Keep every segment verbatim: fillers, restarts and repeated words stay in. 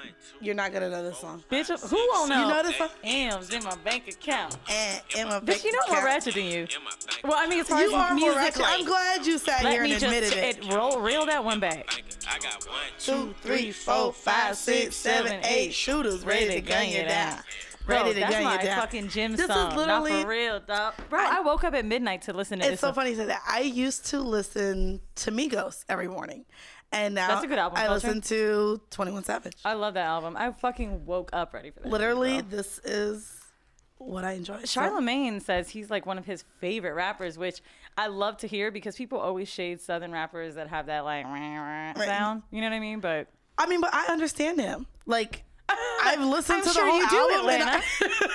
You're not gonna know this song. Bitch, who won't know? You know this song? M's in my bank account. And in my Bitch, you know I'm more ratchet than you. Well, I mean, as far You as are more musically, ratchet. I'm glad you sat let here me and just admitted it. it, roll, reel that one back. I got one, Two, three, four, five, six, seven, eight shooters ready to gun you down. Bro, Ready to that's gun my you down. fucking gym This is song. literally- Not for real, dog. Bro, I, I- woke up at midnight to listen to It's this. so song. funny you say that. I used to listen to Migos every morning, and now That's a good album I culture. listen to twenty-one Savage. I love that album. I fucking woke up ready for that. Literally, bro. this is what I enjoy. So- Charlamagne says he's like one of his favorite rappers, which I love to hear because people always shade Southern rappers that have that like sound. You know what I mean? But I mean, but I understand him. Like, I've listened I'm to sure the whole you do, album, and Atlanta. I,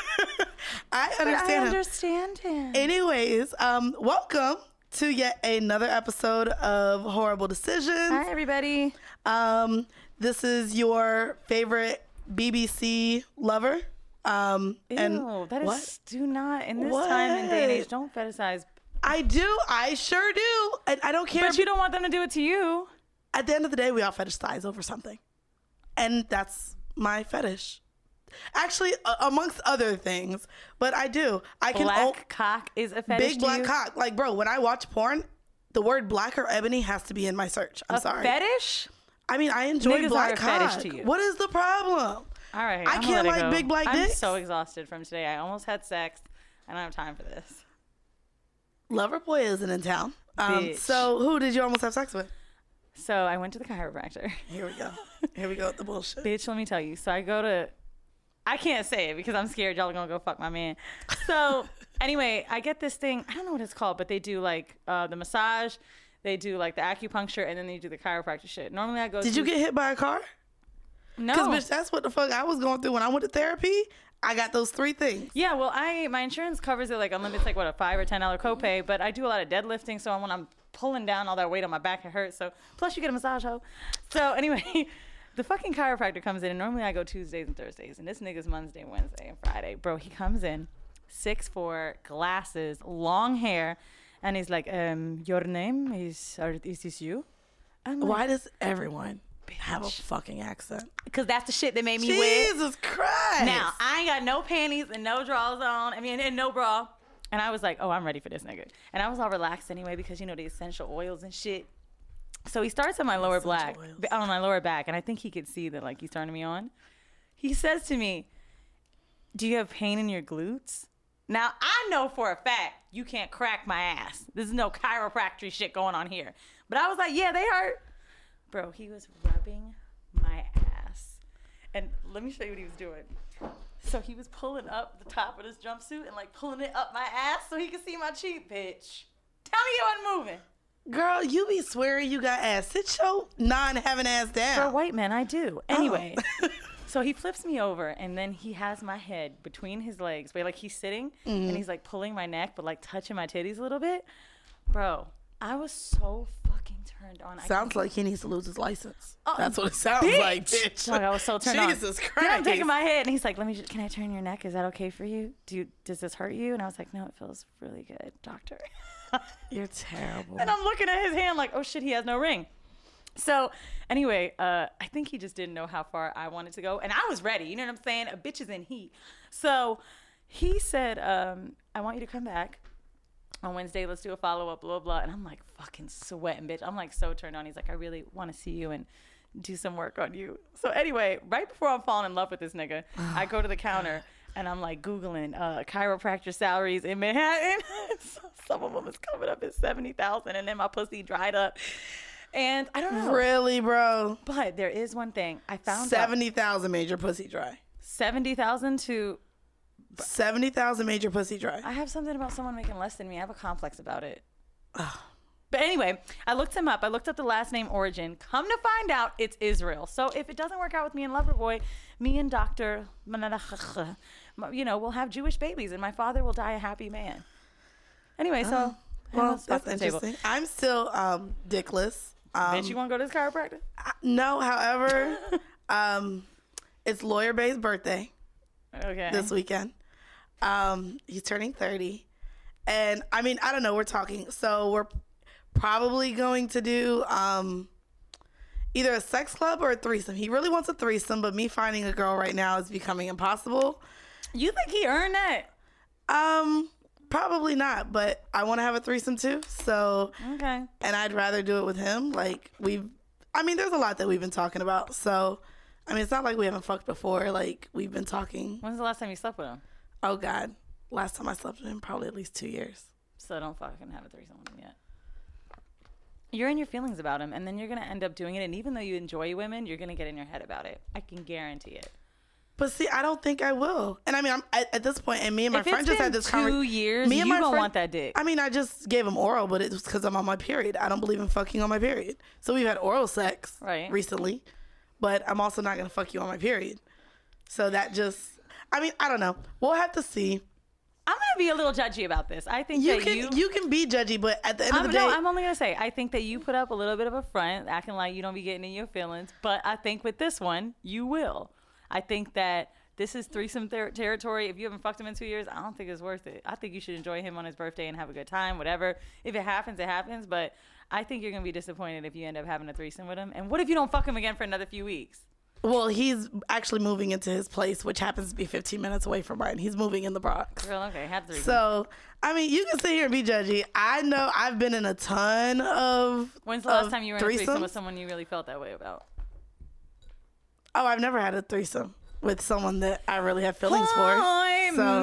I But understand I him. understand him. Anyways, um, welcome to yet another episode of Horrible Decisions. Hi, everybody. Um, this is your favorite B B C lover. Um, Ew, and that is what? do not in this time and day and age. What? Don't fetishize. I do. I sure do. And I don't care. But you don't want them to do it to you. At the end of the day, we all fetishize over something, and that's my fetish. Actually, uh, amongst other things, but I do. I can Black o- cock is a fetish. big to black you? cock. Like, bro, when I watch porn, the word black or ebony has to be in my search. I'm A sorry. fetish? I mean, I enjoy Niggas black are a fetish cock. to you. What is the problem? All right. I I'm gonna can't let it like go. big black I'm dicks. so exhausted from today. I almost had sex. I don't have time for this. Loverboy isn't in town. Um, Bitch. so who did you almost have sex with? So I went to the chiropractor. Here we go. Here we go with the bullshit. Bitch, let me tell you. So I go to, I can't say it because I'm scared y'all are going to go fuck my man. So anyway, I get this thing. I don't know what it's called, but they do like uh, the massage. They do like the acupuncture and then they do the chiropractor shit. Normally I go Did to, you get hit by a car? No. Because, bitch, that's what the fuck I was going through when I went to therapy. I got those three things. Yeah, well, I my insurance covers it like unlimited. It's like what a five or ten dollar copay. But I do a lot of deadlifting, so when I'm pulling down all that weight on my back, it hurts. So plus you get a massage, hoe. So anyway, the fucking chiropractor comes in, and normally I go Tuesdays and Thursdays, and this nigga's Monday, Wednesday, and Friday. Bro, he comes in, six foot four, glasses, long hair, and he's like, um, your name is, or is this you? I'm like, Why does everyone have a fucking accent? because that's the shit that made me wear. Jesus Christ. Now, I ain't got no panties and no drawers on. I mean, and no bra. And I was like, oh, I'm ready for this nigga. And I was all relaxed anyway because, you know, the essential oils and shit. So he starts on my lower black, oils. on my lower back. And I think he could see that, like, he's turning me on. He says to me, do you have pain in your glutes? Now, I know for a fact you can't crack my ass. This is no chiropractic shit going on here. But I was like, yeah, they hurt. Bro, he was rubbing my ass. And let me show you what he was doing. So he was pulling up the top of this jumpsuit and like pulling it up my ass so he could see my cheek, bitch. Tell me you wasn't moving. Girl, you be swearing you got ass. Sit your non-having ass down. For a white man, I do. Anyway, so he flips me over and then he has my head between his legs. But like he's sitting and he's like pulling my neck but like touching my titties a little bit. Bro, I was so fucking turned on. I Sounds like he needs to lose his license. Oh, That's what it sounds bitch. like, bitch. Dog, I was so turned on. Jesus Then Christ. I'm taking my head, and he's like, "Let me. Just, can I turn your neck? Is that okay for you? Do you, does this hurt you?" And I was like, "No, it feels really good, doctor." You're terrible. And I'm looking at his hand like, "Oh shit, he has no ring." So anyway, uh, I think he just didn't know how far I wanted to go, and I was ready. You know what I'm saying? A bitch is in heat. So he said, um, "I want you to come back on Wednesday. Let's do a follow up, blah, blah." And I'm like fucking sweating, bitch. I'm like so turned on. He's like, "I really want to see you and do some work on you." So anyway, right before I'm falling in love with this nigga, I go to the counter and I'm like Googling uh, chiropractor salaries in Manhattan. Some of them is coming up at seventy thousand and then my pussy dried up. And I don't know. Really, bro? But there is one thing. I found seventy thousand made your pussy dry. seventy thousand to... seventy thousand made your pussy dry. I have something about someone making less than me. I have a complex about it. But anyway, I looked him up. I looked up the last name origin. Come to find out, it's Israel. So if it doesn't work out with me and Loverboy, me and Doctor, you know, we'll have Jewish babies, and my father will die a happy man. Anyway, so Oh, well, that's, that's the table. interesting. I'm still um, dickless. Um, Bitch, you want to go to this chiropractor? I- no, however, um, it's Lawyer Bay's birthday Okay. this weekend. Um, he's turning thirty. And I mean, I don't know, we're talking. So we're probably going to do um, either a sex club or a threesome. He really wants a threesome, but me finding a girl right now is becoming impossible. You think he earned that? Um, probably not, but I want to have a threesome too. So, okay. And I'd rather do it with him. Like we've, I mean, there's a lot that we've been talking about. So, I mean, it's not like we haven't fucked before. Like we've been talking. When's the last time you slept with him? Oh God, last time I slept with him probably at least two years. So don't fucking have a threesome with him yet. You're in your feelings about him, and then you're gonna end up doing it. And even though you enjoy women, you're gonna get in your head about it. I can guarantee it. But see, I don't think I will. And I mean, I'm at, at this point, and me and my if friend it's just been had this two conversation. years, you don't want that dick. I mean, I just gave him oral, but it was because I'm on my period. I don't believe in fucking on my period. So we've had oral sex right. recently, but I'm also not gonna fuck you on my period. So that just, I mean, I don't know. We'll have to see. I'm gonna be a little judgy about this. I think You that can you you can be judgy, but at the end I'm, of the day, no, I'm only gonna say I think that you put up a little bit of a front, acting like you don't be getting in your feelings. But I think with this one, you will. I think that this is threesome ter- territory. If you haven't fucked him in two years, I don't think it's worth it. I think you should enjoy him on his birthday and have a good time, whatever. If it happens, it happens. But I think you're gonna be disappointed if you end up having a threesome with him. And what if you don't fuck him again for another few weeks? well, he's actually moving into his place, which happens to be fifteen minutes away from mine. He's moving in the Bronx. Girl, okay, have threesome. So, I mean, you can sit here and be judgy. I know I've been in a ton of. When's the last of time you were in a threesome threesomes. with someone you really felt that way about? Oh, I've never had a threesome with someone that I really have feelings for. So.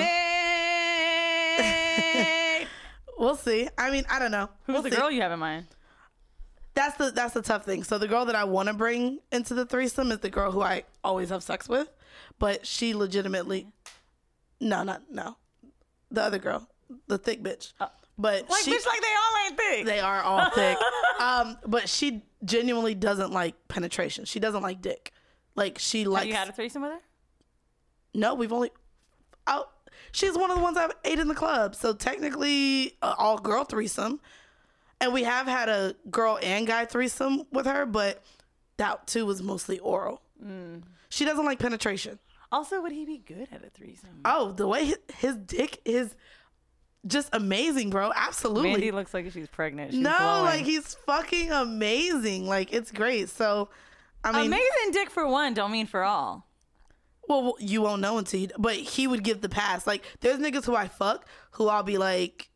We'll see. I mean, I don't know. Who's we'll the see. girl you have in mind? That's the that's the tough thing. So the girl that I want to bring into the threesome is the girl who I always have sex with, but she legitimately, no, not no, the other girl, the thick bitch. Uh, but like she, bitch, like they all ain't thick. they are all thick. um, but she genuinely doesn't like penetration. She doesn't like dick. Like she likes. Have you had a threesome with her? No, we've only. Oh, she's one of the ones I've ate in the club. So technically, uh, all girl threesome. And we have had a girl and guy threesome with her, but that too was mostly oral. Mm. She doesn't like penetration. Also, would he be good at a threesome? Oh, the way his, his dick is just amazing, bro. Absolutely. Mandy looks like she's pregnant. She's no, glowing. like he's fucking amazing. Like it's great. So, I mean, amazing dick for one, don't mean for all. Well, you won't know until you. But he would give the pass. Like there's niggas who I fuck who I'll be like,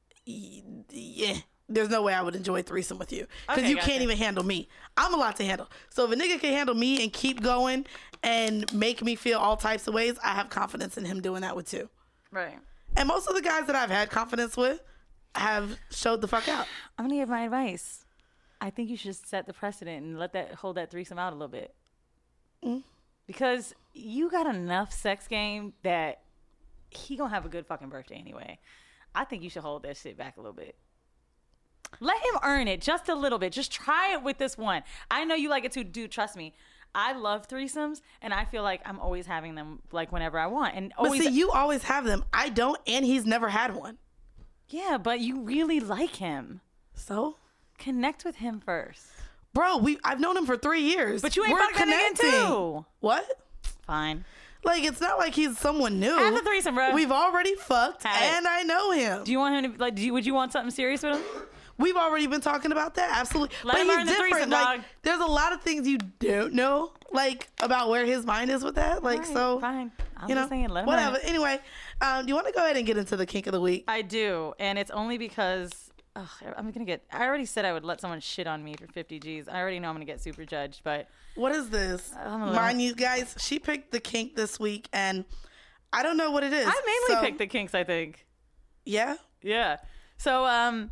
yeah. There's no way I would enjoy a threesome with you because Okay, you gotcha. can't even handle me. I'm a lot to handle. So if a nigga can handle me and keep going and make me feel all types of ways, I have confidence in him doing that with too. Right. And most of the guys that I've had confidence with have showed the fuck out. I'm gonna give my advice. I think you should set the precedent and let that hold that threesome out a little bit. Mm. Because you got enough sex game that he gonna have a good fucking birthday anyway. I think you should hold that shit back a little bit. Let him earn it just a little bit. Just try it with this one. I know you like it too, dude. Trust me. I love threesomes, and I feel like I'm always having them like whenever I want. And always, But see, you always have them. I don't, and he's never had one. yeah, but you really like him. So, Connect with him first. bro, we I've known him for three years. But you ain't We're fucking again connecting. too. What? Fine. Like it's not like he's someone new. Have a threesome, bro. We've already fucked, Have it. and I know him. Do you want him to like? Do you, would you want something serious with him? We've already been talking about that. Absolutely. Let but him he's earn the different. threesome, like dog. there's a lot of things you don't know, like about where his mind is with that. Like All right, so fine. I'm you know, just saying, let him whatever. earn it. Anyway, um, do you want to go ahead and get into the kink of the week? I do, and it's only because ugh, I'm gonna get. I already said I would let someone shit on me for fifty G's. I already know I'm gonna get super judged, but What is this? I don't know. Mind you guys, she picked the kink this week, and I don't know what it is. I mainly So, picked the kinks. I think. Yeah. Yeah. So um,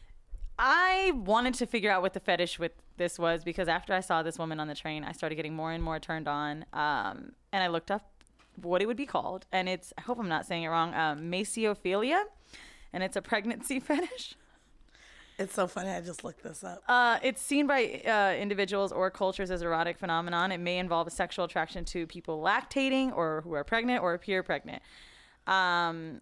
I wanted to figure out what the fetish with this was because after I saw this woman on the train, I started getting more and more turned on. Um, and I looked up what it would be called, and it's I hope I'm not saying it wrong. Um, Maciophilia, and it's a pregnancy fetish. It's so funny. I just looked this up. Uh, it's seen by uh, individuals or cultures as erotic phenomenon. It may involve a sexual attraction to people lactating or who are pregnant or appear pregnant. Um,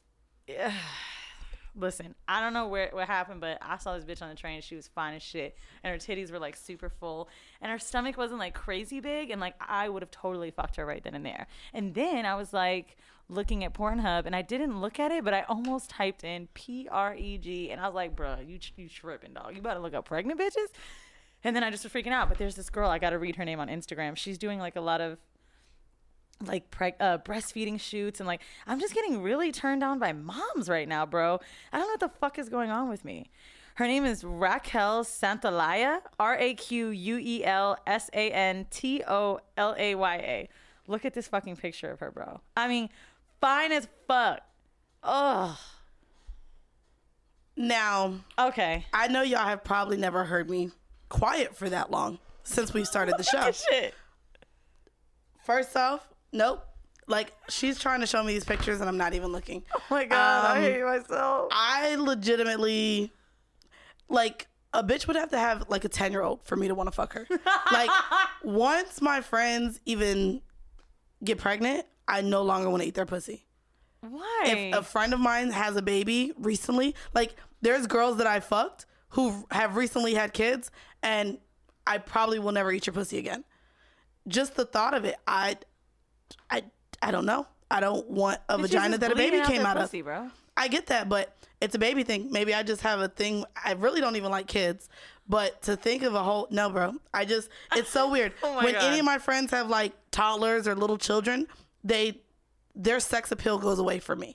listen, I don't know where what happened, but I saw this bitch on the train. She was fine as shit, and her titties were like super full, and her stomach wasn't like crazy big, and like I would have totally fucked her right then and there. And then I was like looking at Pornhub, and I didn't look at it, but I almost typed in P R E G, and I was like, bruh, you you tripping, dog. You better look up pregnant bitches. And then I just was freaking out. But there's this girl, I got to read her name on Instagram. She's doing like a lot of like preg- uh, breastfeeding shoots. And like, I'm just getting really turned on by moms right now, bro. I don't know what the fuck is going on with me. Her name is Raquel Santalaya, R A Q U E L S A N T O L A Y A. Look at this fucking picture of her, bro. I mean, fine as fuck. Ugh. Now, okay. I know y'all have probably never heard me quiet for that long since we started the show. Shit. First off, nope. Like, she's trying to show me these pictures and I'm not even looking. Oh my God, Um, I hate myself. I legitimately, like, a bitch would have to have like a ten year old for me to want to fuck her. Like, once my friends even get pregnant, I no longer want to eat their pussy. Why? If a friend of mine has a baby recently, like, there's girls that I fucked who have recently had kids, and I probably will never eat your pussy again. Just the thought of it, I, I, I don't know. I don't want a But vagina that a baby came out pussy, of. Bro. I get that, but it's a baby thing. Maybe I just have a thing. I really don't even like kids, but to think of a whole, no, bro. I just, it's so weird. Oh my when God. any of my friends have like toddlers or little children, they, their sex appeal goes away from me.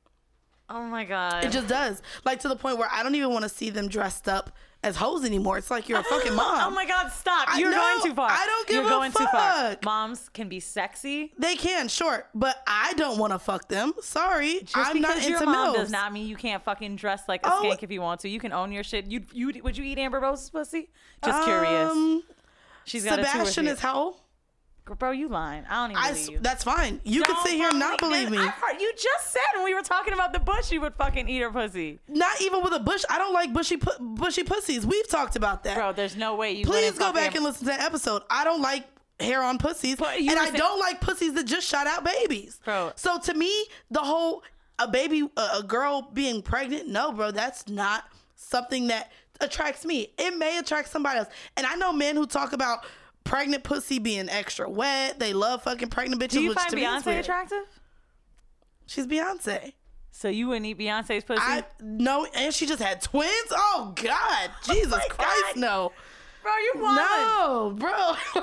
Oh my God. It just does. Like, to the point where I don't even want to see them dressed up as hoes anymore. It's like, you're a fucking mom. Oh my God, stop. I You're know. going too far. I don't give You're a going too far. fuck. Moms can be sexy. They can, sure, but I don't want to fuck them. Sorry, Just I'm because not into your mom milfs. does not mean you can't fucking dress like a Oh. skank if you want to. You can own your shit. You you would you eat Amber Rose's pussy? Just curious. Um, She's got a two or Sebastian three. is how old? Bro, you lying. I don't even I, believe you. that's fine. You can Don't sit here and not believe me. I heard, you just said when we were talking about the bush, you would fucking eat her pussy. Not even with a bush. I don't like bushy pu- bushy pussies. We've talked about that. Bro, there's no way you Please wouldn't go fuck back Amber- and listen to that episode. I don't like hair on pussies, But you and were I saying- don't like pussies that just shot out babies. Bro. So to me, the whole a baby, a, a girl being pregnant, no, bro, that's not something that attracts me. It may attract somebody else, and I know men who talk about pregnant pussy being extra wet. They love fucking pregnant bitches. Do you which find to me is Beyonce weird. attractive? She's Beyonce. So you wouldn't eat Beyonce's pussy? I no, and she just had twins. Oh God, Jesus my Christ, God. no, Bro, you wildin'. no, bro,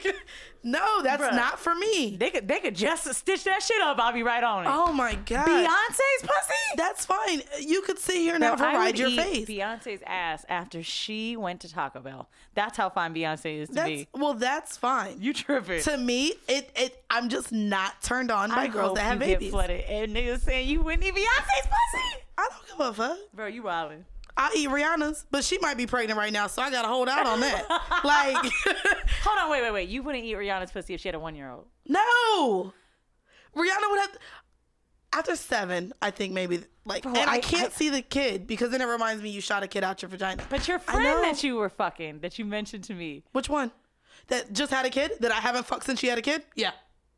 no, that's Bruh. not for me. They could they could just stitch that shit up. I'll be right on it. Oh my God, Beyonce's pussy? that's fine. You could sit here and have her I would ride your eat face. Beyonce's ass after she went to Taco Bell. That's how fine Beyonce is to That's me. well, that's fine. You tripping? To me, it it I'm just not turned on by I girls hope that have you get babies. flooded and niggas saying you wouldn't eat Beyonce's pussy. I don't give a fuck. Bro, you wildin'. I eat Rihanna's, but she might be pregnant right now, so I gotta hold out on that. Like, Hold on, wait, wait, wait. You wouldn't eat Rihanna's pussy if she had a one year old. no, Rihanna would have. After seven, I think maybe like, Bro, and I, I- can't I- see the kid because then it reminds me you shot a kid out your vagina. But your I friend know. that you were fucking, that you mentioned to me. Which one? That just had a kid that I haven't fucked since she had a kid? Yeah,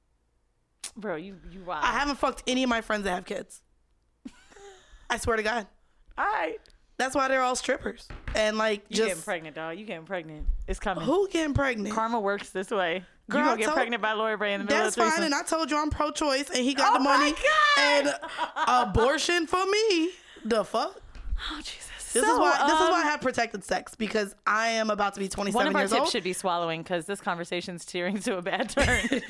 Bro, you you wild. I haven't fucked any of my friends that have kids. I swear to God. All right. That's why they're all strippers and like You getting just pregnant, dog. You getting pregnant. It's coming. who getting pregnant? Karma works this way. Girl, you I gonna get told- pregnant by Lori Bray in the middle That's of the fine, threesome. and I told you I'm pro-choice, and he got Oh the my money God! and abortion for me. The fuck? Oh Jesus. This So, is why. This is um, why I have protected sex because I am about to be One twenty-seven of our years tips old. should be swallowing because this conversation's tearing to a bad turn.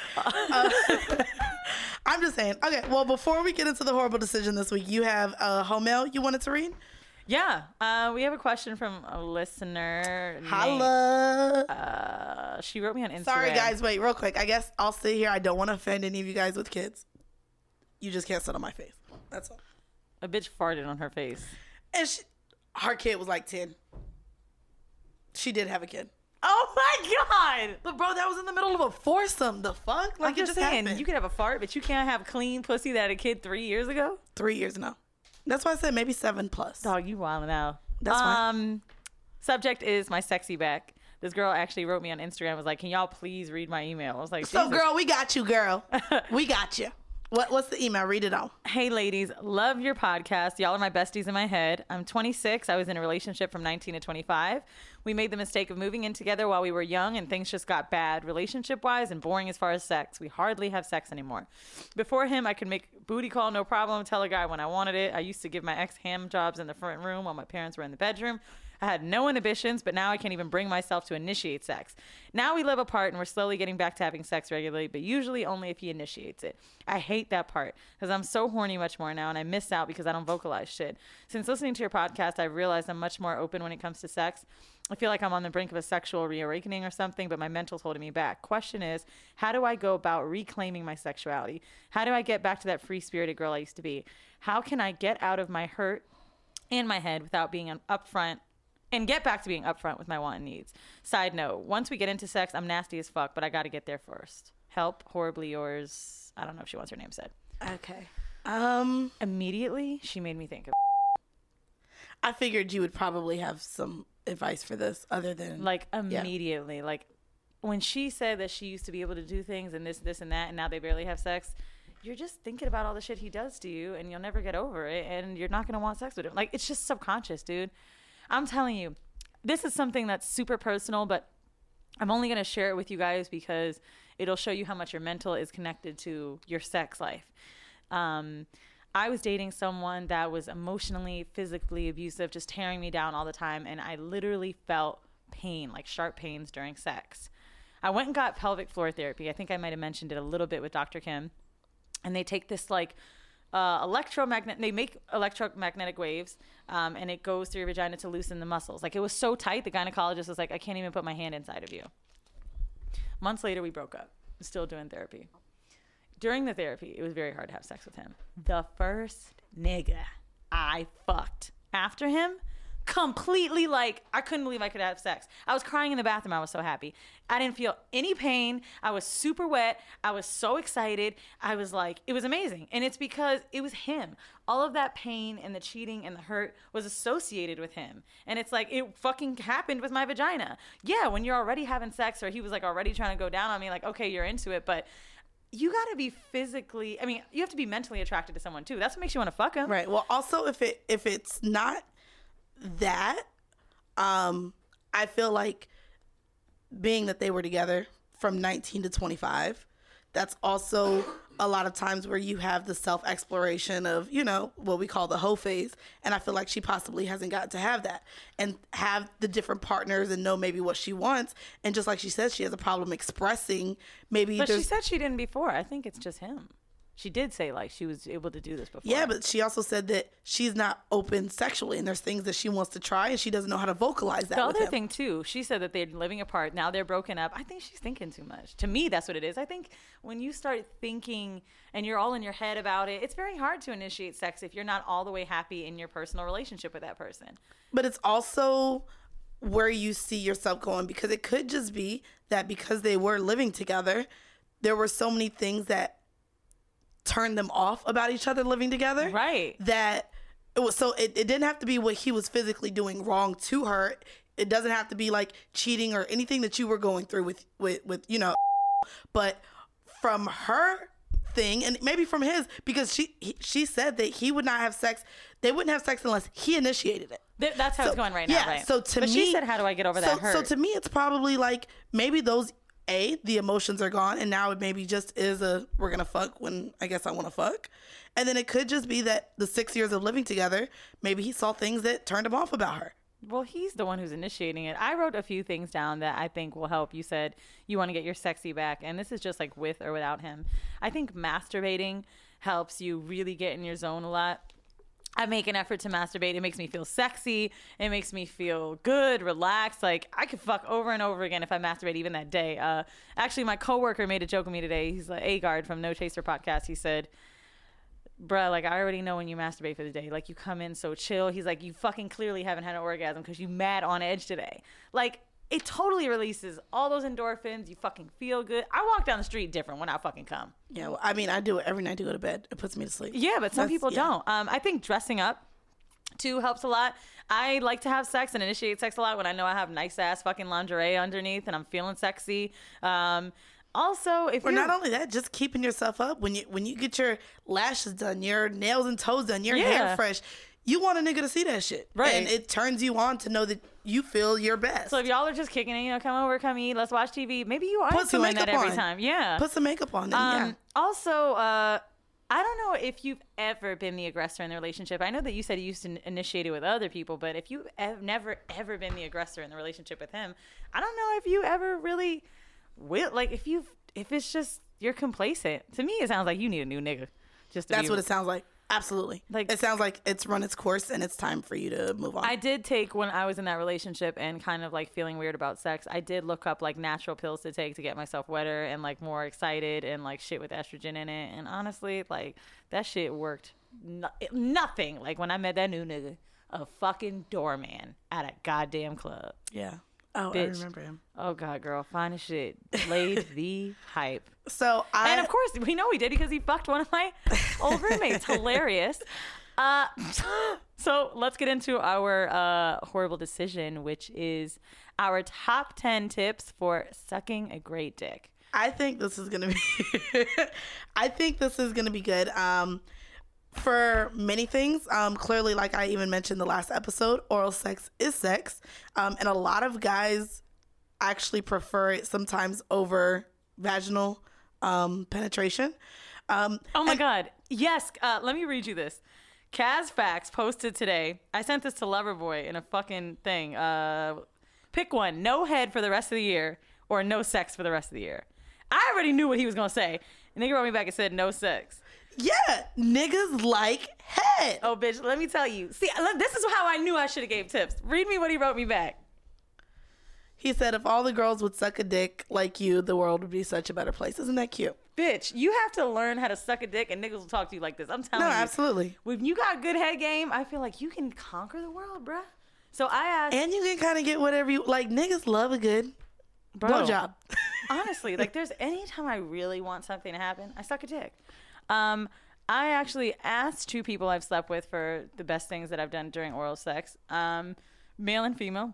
I'm just saying. Okay, well, before we get into the horrible decision this week, you have a home mail you wanted to read. yeah, uh, we have a question from a listener. named- Holla. Uh, she wrote me on Instagram. Sorry, guys. Wait, real quick. I guess I'll sit here. I don't want to offend any of you guys with kids. You just can't sit on my face. That's all. A bitch farted on her face. And she, her kid was like ten. She did have a kid. Oh my God! But bro, that was in the middle of a foursome. The fuck? Like I'm it just just saying, happened. you could have a fart, but you can't have clean pussy that had a kid three years ago. Three years now. That's why I said maybe seven plus. Dog, you wildin' out. That's fine. Um, subject is my sexy back. This girl actually wrote me on Instagram. Was like, "Can y'all please read my email?" I was like, So Jesus. girl, we got you, girl. We got you. What what's the email? Read it all. Hey ladies, love your podcast. Y'all are my besties in my head. I'm twenty-six. I was in a relationship from nineteen to twenty-five. We made the mistake of moving in together while we were young and things just got bad relationship wise and boring as far as sex. We hardly have sex anymore. Before him, I could make booty call no problem, tell a guy when I wanted it. I used to give my ex ham jobs in the front room while my parents were in the bedroom. I had no inhibitions, but now I can't even bring myself to initiate sex. Now we live apart and we're slowly getting back to having sex regularly, but usually only if he initiates it. I hate that part because I'm so horny much more now and I miss out because I don't vocalize shit. Since listening to your podcast, I've realized I'm much more open when it comes to sex. I feel like I'm on the brink of a sexual reawakening or something, but my mental's holding me back. Question is, how do I go about reclaiming my sexuality? How do I get back to that free-spirited girl I used to be? How can I get out of my hurt and my head without being upfront and get back to being upfront with my want and needs? Side note, once we get into sex, I'm nasty as fuck, but I got to get there first. Help, horribly yours. I don't know if she wants her name said. Okay. Um. Immediately, she made me think of I figured you would probably have some advice for this other than like immediately yeah. Like when she said that she used to be able to do things and this this and that and now they barely have sex, you're just thinking about all the shit he does to you and you'll never get over it and you're not going to want sex with him. Like, it's just subconscious, dude. I'm telling you, this is something that's super personal, but I'm only going to share it with you guys because it'll show you how much your mental is connected to your sex life. um I was dating someone that was emotionally, physically abusive, just tearing me down all the time. And I literally felt pain, like sharp pains during sex. I went and got pelvic floor therapy. I think I might have mentioned it a little bit with Doctor Kim. And they take this like uh, electromagnet, they make electromagnetic waves um, and it goes through your vagina to loosen the muscles. Like, it was so tight, the gynecologist was like, I can't even put my hand inside of you. Months later, we broke up. Still doing therapy. During the therapy, it was very hard to have sex with him. The first nigga I fucked after him, completely like, I couldn't believe I could have sex. I was crying in the bathroom. I was so happy. I didn't feel any pain. I was super wet. I was so excited. I was like, it was amazing. And it's because it was him. All of that pain and the cheating and the hurt was associated with him. And it's like, it fucking happened with my vagina. Yeah, when you're already having sex or he was like already trying to go down on me, like, okay, you're into it, but you got to be physically, I mean, you have to be mentally attracted to someone too. That's what makes you want to fuck him. Right. Well, also if it if it's not that, um, I feel like being that they were together from nineteen to twenty-five, that's also a lot of times where you have the self-exploration of, you know, what we call the hoe phase. And I feel like she possibly hasn't got to have that and have the different partners and know maybe what she wants. And just like she said, she has a problem expressing maybe. But she said she didn't before. I think it's just him. She did say like she was able to do this before. Yeah, but she also said that she's not open sexually and there's things that she wants to try and she doesn't know how to vocalize that. The with other him. thing too, she said that they're living apart. Now they're broken up. I think she's thinking too much. To me, that's what it is. I think when you start thinking and you're all in your head about it, it's very hard to initiate sex if you're not all the way happy in your personal relationship with that person. But it's also where you see yourself going, because it could just be that because they were living together, there were so many things that turned them off about each other living together. Right. That it was so it, it didn't have to be what he was physically doing wrong to her. It doesn't have to be like cheating or anything that you were going through with, with, with you know, but from her thing and maybe from his, because she he, she said that he would not have sex. They wouldn't have sex unless he initiated it. Th- that's how so, it's going right now, yeah, right? So to but me, she said, how do I get over so, that hurt? So to me, it's probably like maybe those, A, the emotions are gone and now it maybe just is a, we're going to fuck when I guess I want to fuck. And then it could just be that the six years of living together, maybe he saw things that turned him off about her. Well, he's the one who's initiating it. I wrote a few things down that I think will help. You said you want to get your sexy back, and this is just like with or without him. I think masturbating helps you really get in your zone a lot. I make an effort to masturbate. It makes me feel sexy. It makes me feel good, relaxed. Like, I could fuck over and over again if I masturbate even that day. Uh, actually, my coworker made a joke with me today. He's like, A-Guard from No Chaser podcast. He said, bruh, like, I already know when you masturbate for the day. Like, you come in so chill. He's like, you fucking clearly haven't had an orgasm because you mad on edge today. Like, it totally releases all those endorphins. You fucking feel good. I walk down the street different when I fucking come. Yeah, well, I mean, I do it every night to go to bed. It puts me to sleep. Yeah, but some That's, people yeah. don't. Um, I think dressing up, too, helps a lot. I like to have sex and initiate sex a lot when I know I have nice-ass fucking lingerie underneath and I'm feeling sexy. Um... Also, if or you're... not only that, just keeping yourself up. When you when you get your lashes done, your nails and toes done, your yeah. hair fresh, you want a nigga to see that shit. Right. And it turns you on to know that you feel your best. So if y'all are just kicking it, you know, come over, come eat, let's watch T V. Maybe you are Put some doing that makeup every on. time. Yeah. Put some makeup on then, Um, yeah. Also, uh, I don't know if you've ever been the aggressor in the relationship. I know that you said you used to initiate it with other people, but if you've ev- never, ever been the aggressor in the relationship with him, I don't know if you ever really will. Like, if you've, if it's just, you're complacent. To me, it sounds like you need a new nigga. Just to That's be, what it sounds like. Absolutely. Like, it sounds like it's run its course and it's time for you to move on. I did take, when I was in that relationship and kind of like feeling weird about sex, I did look up like natural pills to take to get myself wetter and like more excited and like shit with estrogen in it. And honestly, like that shit worked no- nothing. Like when I met that new nigga, a fucking doorman at a goddamn club. Yeah. Oh, Bitch. I remember him. Oh God, girl, fine as shit. Laid the hype. So I, and of course we know he did because he fucked one of my old roommates. Hilarious. Uh, so let's get into our uh, horrible decision, which is our top ten tips for sucking a great dick. I think this is gonna be. I think this is gonna be good. Um, for many things, um, clearly, like I even mentioned the last episode, oral sex is sex, um, and a lot of guys actually prefer it sometimes over vaginal um, penetration. Um, oh my and- God! Yes, uh, let me read you this. Kaz Facts posted today. I sent this to Loverboy in a fucking thing. Uh, pick one: no head for the rest of the year, or no sex for the rest of the year. I already knew what he was gonna say. And nigga wrote me back and said no sex. Yeah, niggas like head. Oh, bitch, let me tell you. See, this is how I knew I should have gave tips. Read me what he wrote me back. He said, if all the girls would suck a dick like you, the world would be such a better place. Isn't that cute? Bitch, you have to learn how to suck a dick and niggas will talk to you like this. I'm telling No, you. absolutely. When you got good head game, I feel like you can conquer the world, bruh. So I asked. And you can kind of get whatever you like. Niggas love a good Bro, blowjob. Honestly, like there's anytime I really want something to happen, I suck a dick. Um, I actually asked two people I've slept with for the best things that I've done during oral sex, um, male and female,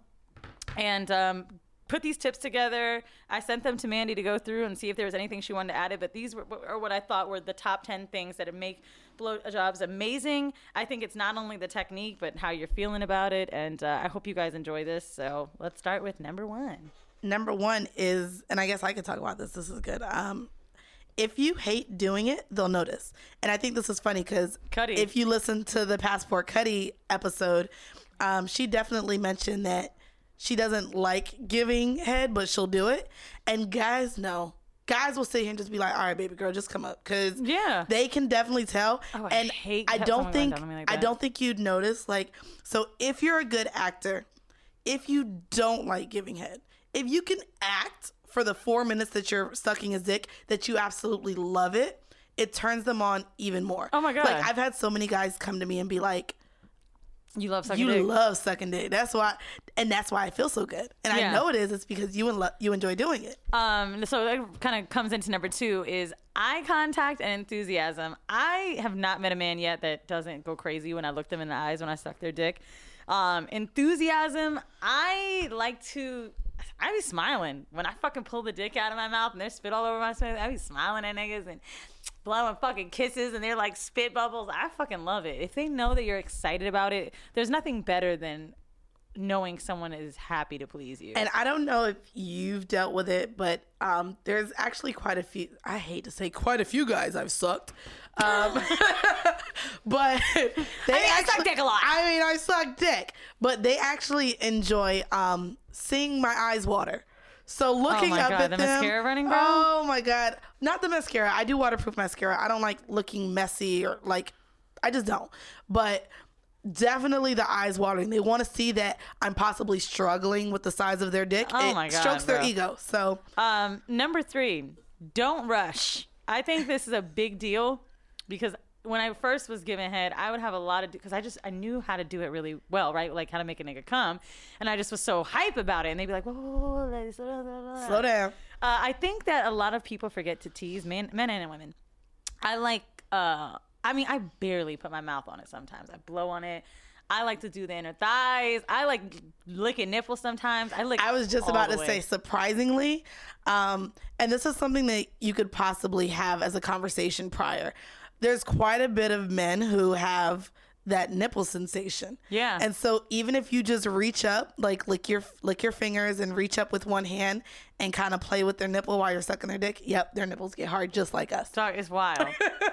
and um, put these tips together. I sent them to Mandy to go through and see if there was anything she wanted to add it, but these were, are what I thought were the top ten things that make blowjobs amazing. I think it's not only the technique, but how you're feeling about it, and uh, I hope you guys enjoy this. So let's start with number one. Number one is, and I guess I could talk about this. This is good. Um, if you hate doing it, they'll notice. And I think this is funny because if you listen to the Passport Cuddy episode, um, she definitely mentioned that she doesn't like giving head, but she'll do it. And guys know. Guys will sit here and just be like, all right, baby girl, just come up. Because yeah. they can definitely tell. Oh, I and hate I don't think, like I don't think you'd notice. Like, so if you're a good actor, if you don't like giving head, if you can act for the four minutes that you're sucking his dick, that you absolutely love it, it turns them on even more. Oh my God. Like, I've had so many guys come to me and be like, you love sucking you dick. love sucking dick. That's why, and that's why I feel so good. And Yeah. I know it is. It's because you and lo- you enjoy doing it. Um, so that kind of comes into number two is eye contact and enthusiasm. I have not met a man yet that doesn't go crazy when I look them in the eyes when I suck their dick. Um, enthusiasm, I like to... I be smiling when I fucking pull the dick out of my mouth and there's spit all over my face. I be smiling at niggas and blowing fucking kisses and they're like spit bubbles. I fucking love it. If they know that you're excited about it, there's nothing better than knowing someone is happy to please you. And I don't know if you've dealt with it, but um, there's actually quite a few. I hate to say quite a few guys I've sucked. Um, but they I mean, actually, I suck dick a lot. I mean, I suck dick, but they actually enjoy um, seeing my eyes water. So looking oh my up God, at the them, mascara running, bro? Oh my God, not the mascara. I do waterproof mascara. I don't like looking messy or like, I just don't. But definitely the eyes watering. They want to see that I'm possibly struggling with the size of their dick. Oh it my God, strokes their bro. ego. So Um, number three, don't rush. I think this is a big deal because when I first was given head, I would have a lot of, because I just, I knew how to do it really well, right? Like how to make a nigga come. And I just was so hype about it. And they'd be like, whoa, whoa, whoa, whoa, slow down. slow down. Uh, I think that a lot of people forget to tease men, men and women. I like, uh, I mean, I barely put my mouth on it sometimes. I blow on it. I like to do the inner thighs. I like licking nipples sometimes. I lick I was just all about the to way. say, surprisingly, um, and this is something that you could possibly have as a conversation prior. There's quite a bit of men who have that nipple sensation. Yeah. And so even if you just reach up, like lick your lick your fingers and reach up with one hand and kind of play with their nipple while you're sucking their dick, yep, their nipples get hard just like us. Dog, it's wild.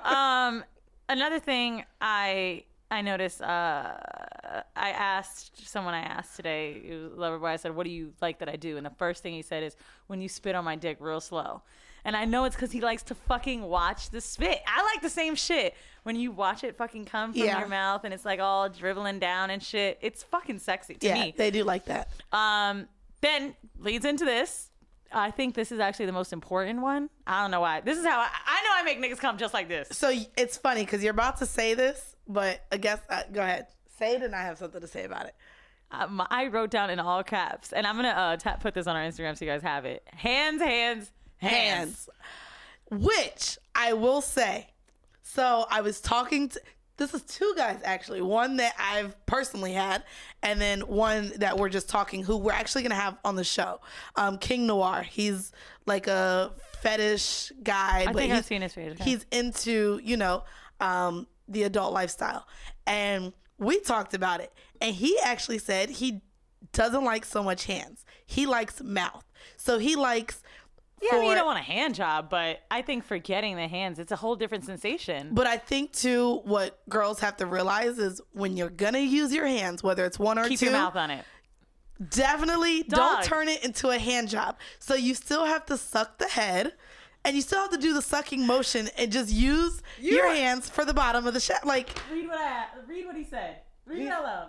um, another thing I I noticed. Uh, I asked someone I asked today, it was Loverboy. I said, "What do you like that I do?" And the first thing he said is, "When you spit on my dick real slow." And I know it's because he likes to fucking watch the spit. I like the same shit. When you watch it fucking come from Yeah. your mouth and it's like all dribbling down and shit, it's fucking sexy to Yeah, me. they do like that. Um, then leads into this. I think this is actually the most important one. I don't know why. This is how I, I know I make niggas come just like this. So it's funny because you're about to say this, but I guess uh, go ahead, say it, and I have something to say about it. Um, I wrote down in all caps, and I'm gonna uh, ta- put this on our Instagram so you guys have it. Hands, hands, hands. Hands. Which I will say. So I was talking to. This is two guys actually. One that I've personally had, and then one that we're just talking. Who we're actually gonna have on the show. Um, King Noir. He's like a fetish guy. I but think he's, I've seen his page. Okay. He's into you know um, the adult lifestyle, and we talked about it. And he actually said he doesn't like so much hands. He likes mouth. So he likes. Yeah, I mean, you for- don't want a hand job, but I think for getting the hands, it's a whole different sensation. But I think too, what girls have to realize is when you're gonna use your hands, whether it's one or Keep two, your mouth on it. definitely Dog. don't turn it into a hand job. So you still have to suck the head, and you still have to do the sucking motion, and just use your are- hands for the bottom of the shaft. Like Read what I read what he said. Read it out loud.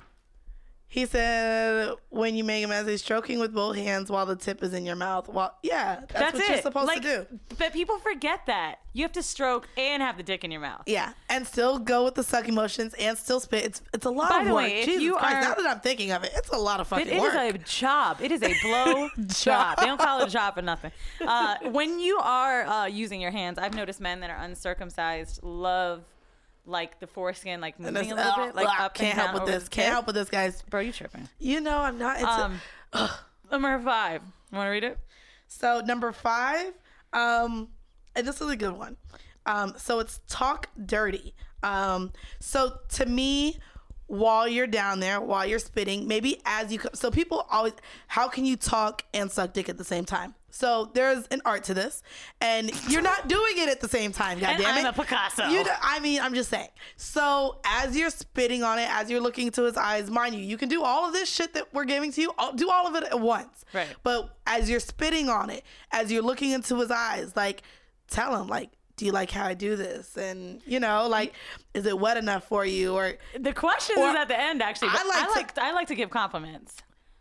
he said, when you make a mess, he's stroking with both hands while the tip is in your mouth. Well, yeah, that's, That's what it. you're supposed Like, to do. But people forget that you have to stroke and have the dick in your mouth. Yeah, and still go with the sucking motions and still spit. It's it's a lot By of the work. way, if Jesus you Christ, are- now that I'm thinking of it, it's a lot of fucking It, it work. is a job. It is a blow job. They don't call it a job for nothing. Uh, when you are uh, using your hands, I've noticed men that are uncircumcised love like the foreskin, like And moving that's- a little oh, bit, like ugh, up can't and help down with over this. the Can't tip. help with this, guys. Bro, you tripping? You know I'm not. It's a- Um, number five. You want to read it? so number five, um, and this is a good one. Um, so it's talk dirty. Um, so to me, while you're down there, while you're spitting, maybe as you co- so people always, how can you talk and suck dick at the same time? So there's an art to this, and you're not doing it at the same time. God And damn I'm it. a Picasso. You know, I mean, I'm just saying. So as you're spitting on it, as you're looking into his eyes, mind you, you can do all of this shit that we're giving to you. all- Do all of it at once. Right. But as you're spitting on it, as you're looking into his eyes, like, tell him, like, do you like how I do this? And, you know, like, is it wet enough for you? Or The questions Or- is at the end, actually. I But I like like, to- I like to give compliments.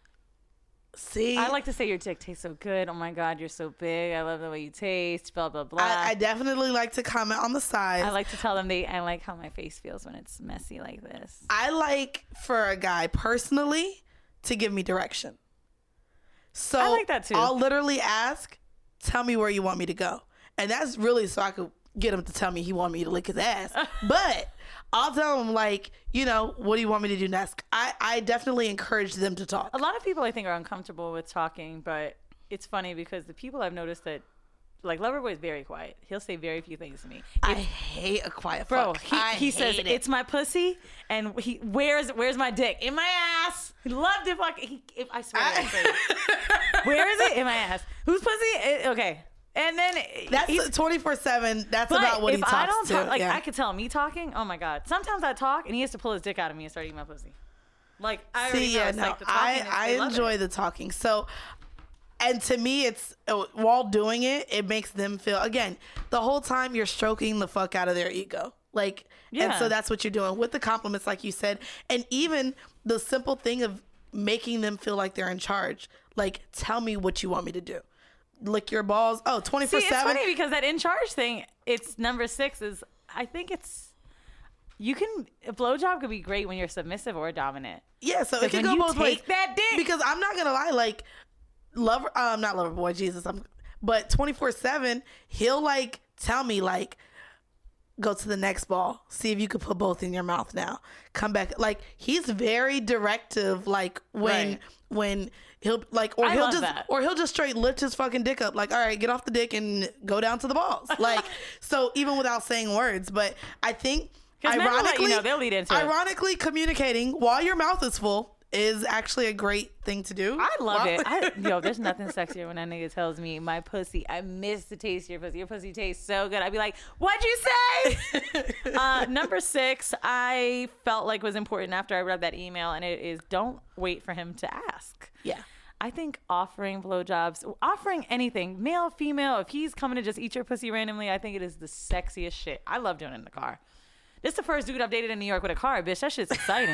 see, I like to say your dick tastes so good. Oh my God, you're so big. I love the way you taste. Blah blah blah. I, I definitely like to comment on the sides. I like to tell them they. I like how my face feels when it's messy like this. I like for a guy personally to give me direction. So I like that too. I'll literally ask, tell me where you want me to go. And that's really so I could get him to tell me he want me to lick his ass. But I'll tell him, like, you know, what do you want me to do next? I, I definitely encourage them to talk. A lot of people I think are uncomfortable with talking, but it's funny because the people I've noticed that, like, Loverboy is very quiet. He'll say very few things to me. I If- hate a quiet Bro, fuck. he, I he says hate it. it's my pussy, and he where's where's my dick in my ass? He loved it. Fuck, he, if I swear, to God, I say it. Where is it in my ass? Whose pussy? It, okay, and then That's he's- twenty-four seven. That's but about what if he talks I don't to. talk, like yeah. I could tell me talking. Oh my God, sometimes I talk, and he has to pull his dick out of me and start eating my pussy. Like I already See, know. yeah, It's no, like the talking I, is- I they love enjoy it. the talking. So, and to me, it's uh, while doing it, it makes them feel, again, the whole time you're stroking the fuck out of their ego. Like, and Yeah. so that's what you're doing with the compliments, like you said. And even the simple thing of making them feel like they're in charge. Like, tell me what you want me to do. Lick your balls. Oh, See, twenty-four it's seven. funny because that in charge thing, it's number six is, I think it's, you can, a blowjob could be great when you're submissive or dominant. Yeah, so it Like, can when go you both ways. take that dick. Because I'm not gonna lie, like lover, um, not lover boy, Jesus, I'm, but twenty-four seven, he'll like tell me like, go to the next ball, see if you could put both in your mouth now. Come back, like he's very directive. Like when Right. when he'll like, or I he'll love just that. or he'll just straight lift his fucking dick up. Like, all right, get off the dick and go down to the balls. Like, so even without saying words, but I think. 'Cause men will let you Ironically, know, they'll lead into it. ironically communicating while your mouth is full is actually a great thing to do. I love Wow. it. I, yo, there's nothing sexier when that nigga tells me, my pussy, I miss the taste of your pussy. Your pussy tastes so good. I'd be like, what'd you say? uh, number six, I felt like was important after I read that email, and it is don't wait for him to ask. Yeah. I think offering blowjobs, offering anything, male, female, if he's coming to just eat your pussy randomly, I think it is the sexiest shit. I love doing it in the car. This is the first dude I've dated in New York with a car, bitch. That shit's exciting.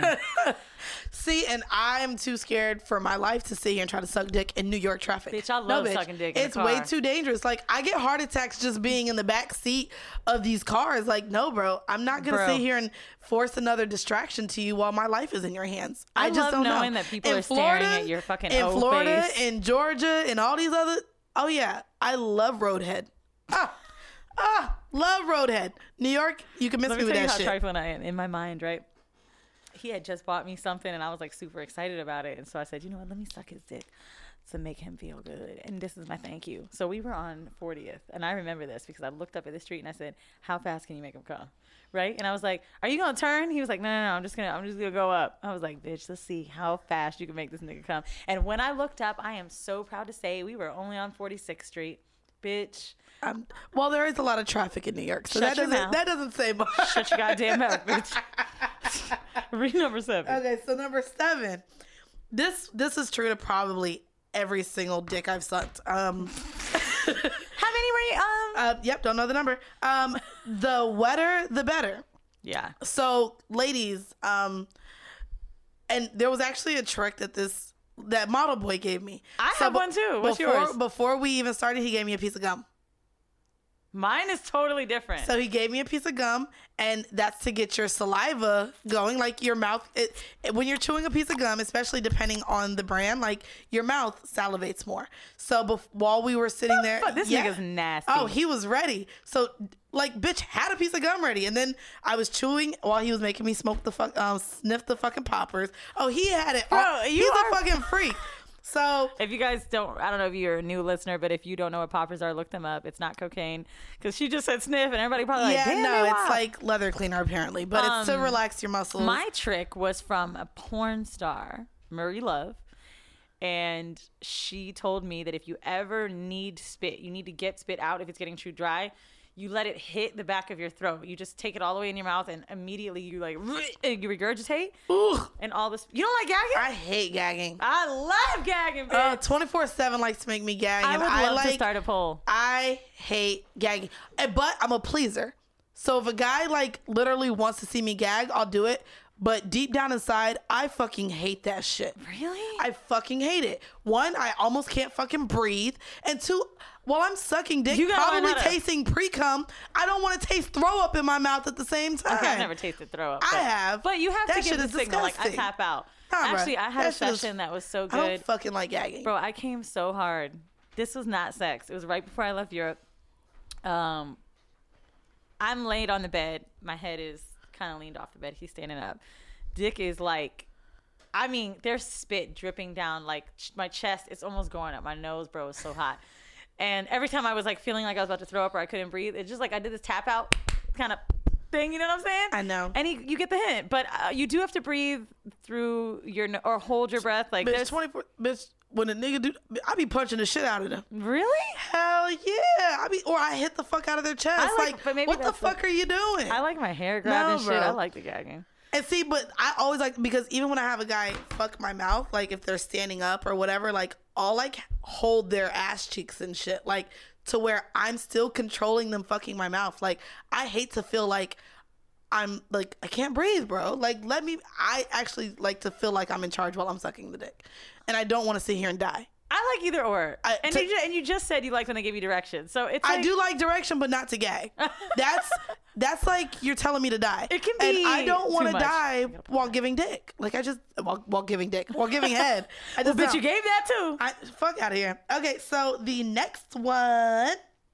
See, and I'm too scared for my life to sit here and try to suck dick in New York traffic. Bitch, I love sucking dick in the It's way car. too dangerous. Like, I get heart attacks just being in the back seat of these cars. Like, no, bro, I'm not gonna Bro. sit here and force another distraction to you while my life is in your hands. I, I just love don't knowing know. that people in are staring at your fucking in O Florida, face. in Georgia, and all these other. Oh yeah, I love Roadhead. Ah, ah, love Roadhead. New York, you can miss Let me me with tell you that how shit. trifling I am in my mind, right? He had just bought me something, and I was like super excited about it. And so I said, you know what? Let me suck his dick to make him feel good. And this is my thank you. So we were on fortieth, and I remember this because I looked up at the street and I said, how fast can you make him come? Right? And I was like, are you gonna turn? He was like, no, no, no. I'm just gonna, I'm just gonna go up. I was like, bitch, let's see how fast you can make this nigga come. And when I looked up, I am so proud to say we were only on forty-sixth Street, bitch. Um, well, there is a lot of traffic in New York, so Shut that your doesn't mouth. that doesn't say much. Shut your goddamn mouth, bitch. Read number seven. Okay, so number seven. This this is true to probably every single dick I've sucked. Um, How many were you? Um. uh, yep, don't know the number. Um, the wetter, the better. Yeah. So, ladies, um, and there was actually a trick that this that model boy gave me. I So have be- one too. What's before, yours? Before we even started, he gave me a piece of gum. Mine is totally different. So he gave me a piece of gum, and that's to get your saliva going, like your mouth. It, it- when you're chewing a piece of gum, especially depending on the brand, like your mouth salivates more. So bef- while we were sitting there, Fuck, this yeah. nigga's nasty. Oh, he was ready. So like, bitch, had a piece of gum ready, and then I was chewing while he was making me smoke the fuck, um, sniff the fucking poppers. Oh, he had it. Bro, all- you he's are- a fucking freak. So If you guys don't, I don't know if you're a new listener, but if you don't know what poppers are, look them up. It's not cocaine. Because she just said sniff, and everybody probably yeah, like, damn, no, they it's wild. like leather cleaner apparently, but it's to Um, relax your muscles. My trick was from a porn star, Marie Love. And she told me that if you ever need spit, you need to get spit out if it's getting too dry. You let it hit the back of your throat. You just take it all the way in your mouth, and immediately you like and you regurgitate, Ooh, and all this. You don't like gagging? I hate gagging. I love gagging, bitch. Uh, twenty-four seven likes to make me gag, I and would I love like. to start a poll. I hate gagging, Eh, but I'm a pleaser. So if a guy like literally wants to see me gag, I'll do it. But deep down inside, I fucking hate that shit. Really? I fucking hate it. One, I almost can't fucking breathe, and two, while I'm sucking dick, You gotta learn probably how to- tasting pre cum, I don't want to taste throw up in my mouth at the same time. Okay, I've never tasted throw up. I but- have. But you have That to give shit the is signal. Like, I disgusting. tap out. Nah, bruh. Actually, I had That a shit is- session that was so I don't good. fucking like gagging. Bro, I came so hard. This was not sex. It was right before I left Europe. Um, I'm laid on the bed. My head is kind of leaned off the bed. He's standing up. Dick is like, I mean, there's spit dripping down like ch- my chest. It's almost going up my nose, bro. It's so hot. And every time I was like feeling like I was about to throw up or I couldn't breathe, it's just like I did this tap out kind of thing. You know what I'm saying? I know. And he, you get the hint, but uh, you do have to breathe through your no- or hold your breath. Like Bitch, there's twenty-four, bitch, when a nigga do, I be punching the shit out of them. really. Hell yeah. I be, or I hit the fuck out of their chest. I like- like, but maybe what the that's fuck the- are you doing? I like my hair grabbed No, and shit. bro. I like the gagging. And see, but I always like, because even when I have a guy fuck my mouth, like if they're standing up or whatever, like I'll like hold their ass cheeks and shit, like to where I'm still controlling them fucking my mouth. Like I hate to feel like I'm like, I can't breathe, bro. Like let me, I actually like to feel like I'm in charge while I'm sucking the dick. And I don't want to sit here and die. I like either or. I- and, to- you just, and you just said you like when they give you directions. So it's I like, do like direction, but not to gag. That's that's like you're telling me to die. It can and be I don't want too to much. die You gotta put while giving dick. Like I just while, while giving dick, while giving head. I well, just bitch, don't. you gave that too. I, fuck out of here. Okay, so the next one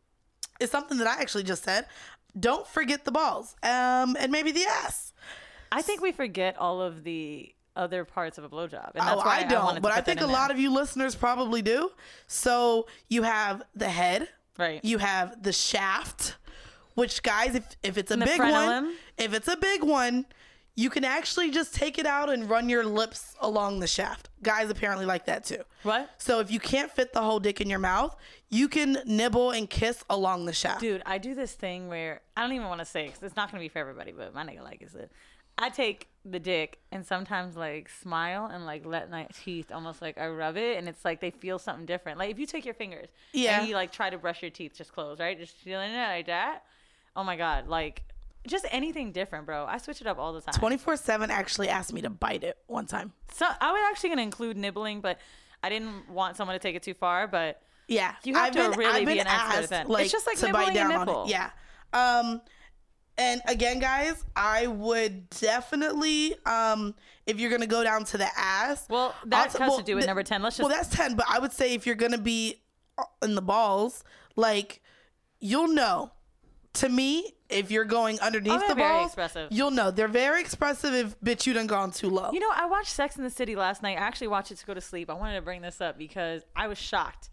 is something that I actually just said. Don't forget the balls, um, and maybe the ass. I think we forget all of the other parts of a blowjob. And Oh, that's why I don't, wanted to but I put that think a in lot there. of you listeners probably do. So you have the head, Right. You have the shaft, which guys, if if it's a And the big one, frenulum. if it's a big one, you can actually just take it out and run your lips along the shaft. Guys apparently like that too. What? So if you can't fit the whole dick in your mouth, you can nibble and kiss along the shaft. Dude, I do this thing where I don't even want to say it 'cause it's not going to be for everybody, but my nigga like it. I take the dick and sometimes like smile and like let my teeth almost like I rub it and it's like they feel something different. Like if you take your fingers Yeah. and you like try to brush your teeth just closed, right? Just feeling it like that. Oh my God. Like just anything different, bro. I switch it up all the time. twenty-four seven actually asked me to bite it one time. So I was actually going to include nibbling, but I didn't want someone to take it too far, but Yeah. you have I've to been, really I've be been an expert asked, at that. like, It's just like to nibbling bite down a on nipple. it. Yeah. Um, and again, guys, I would definitely, um, if you're going to go down to the ass. Well, that also- has well, to do with th- number ten. Let's just Well, that's ten, but I would say if you're going to be in the balls, like, you'll know. To me, if you're going underneath Oh, they're the very balls, expressive. you'll know. They're very expressive if, bitch, you done gone too low. You know, I watched Sex in the City last night. I actually watched it to go to sleep. I wanted to bring this up because I was shocked.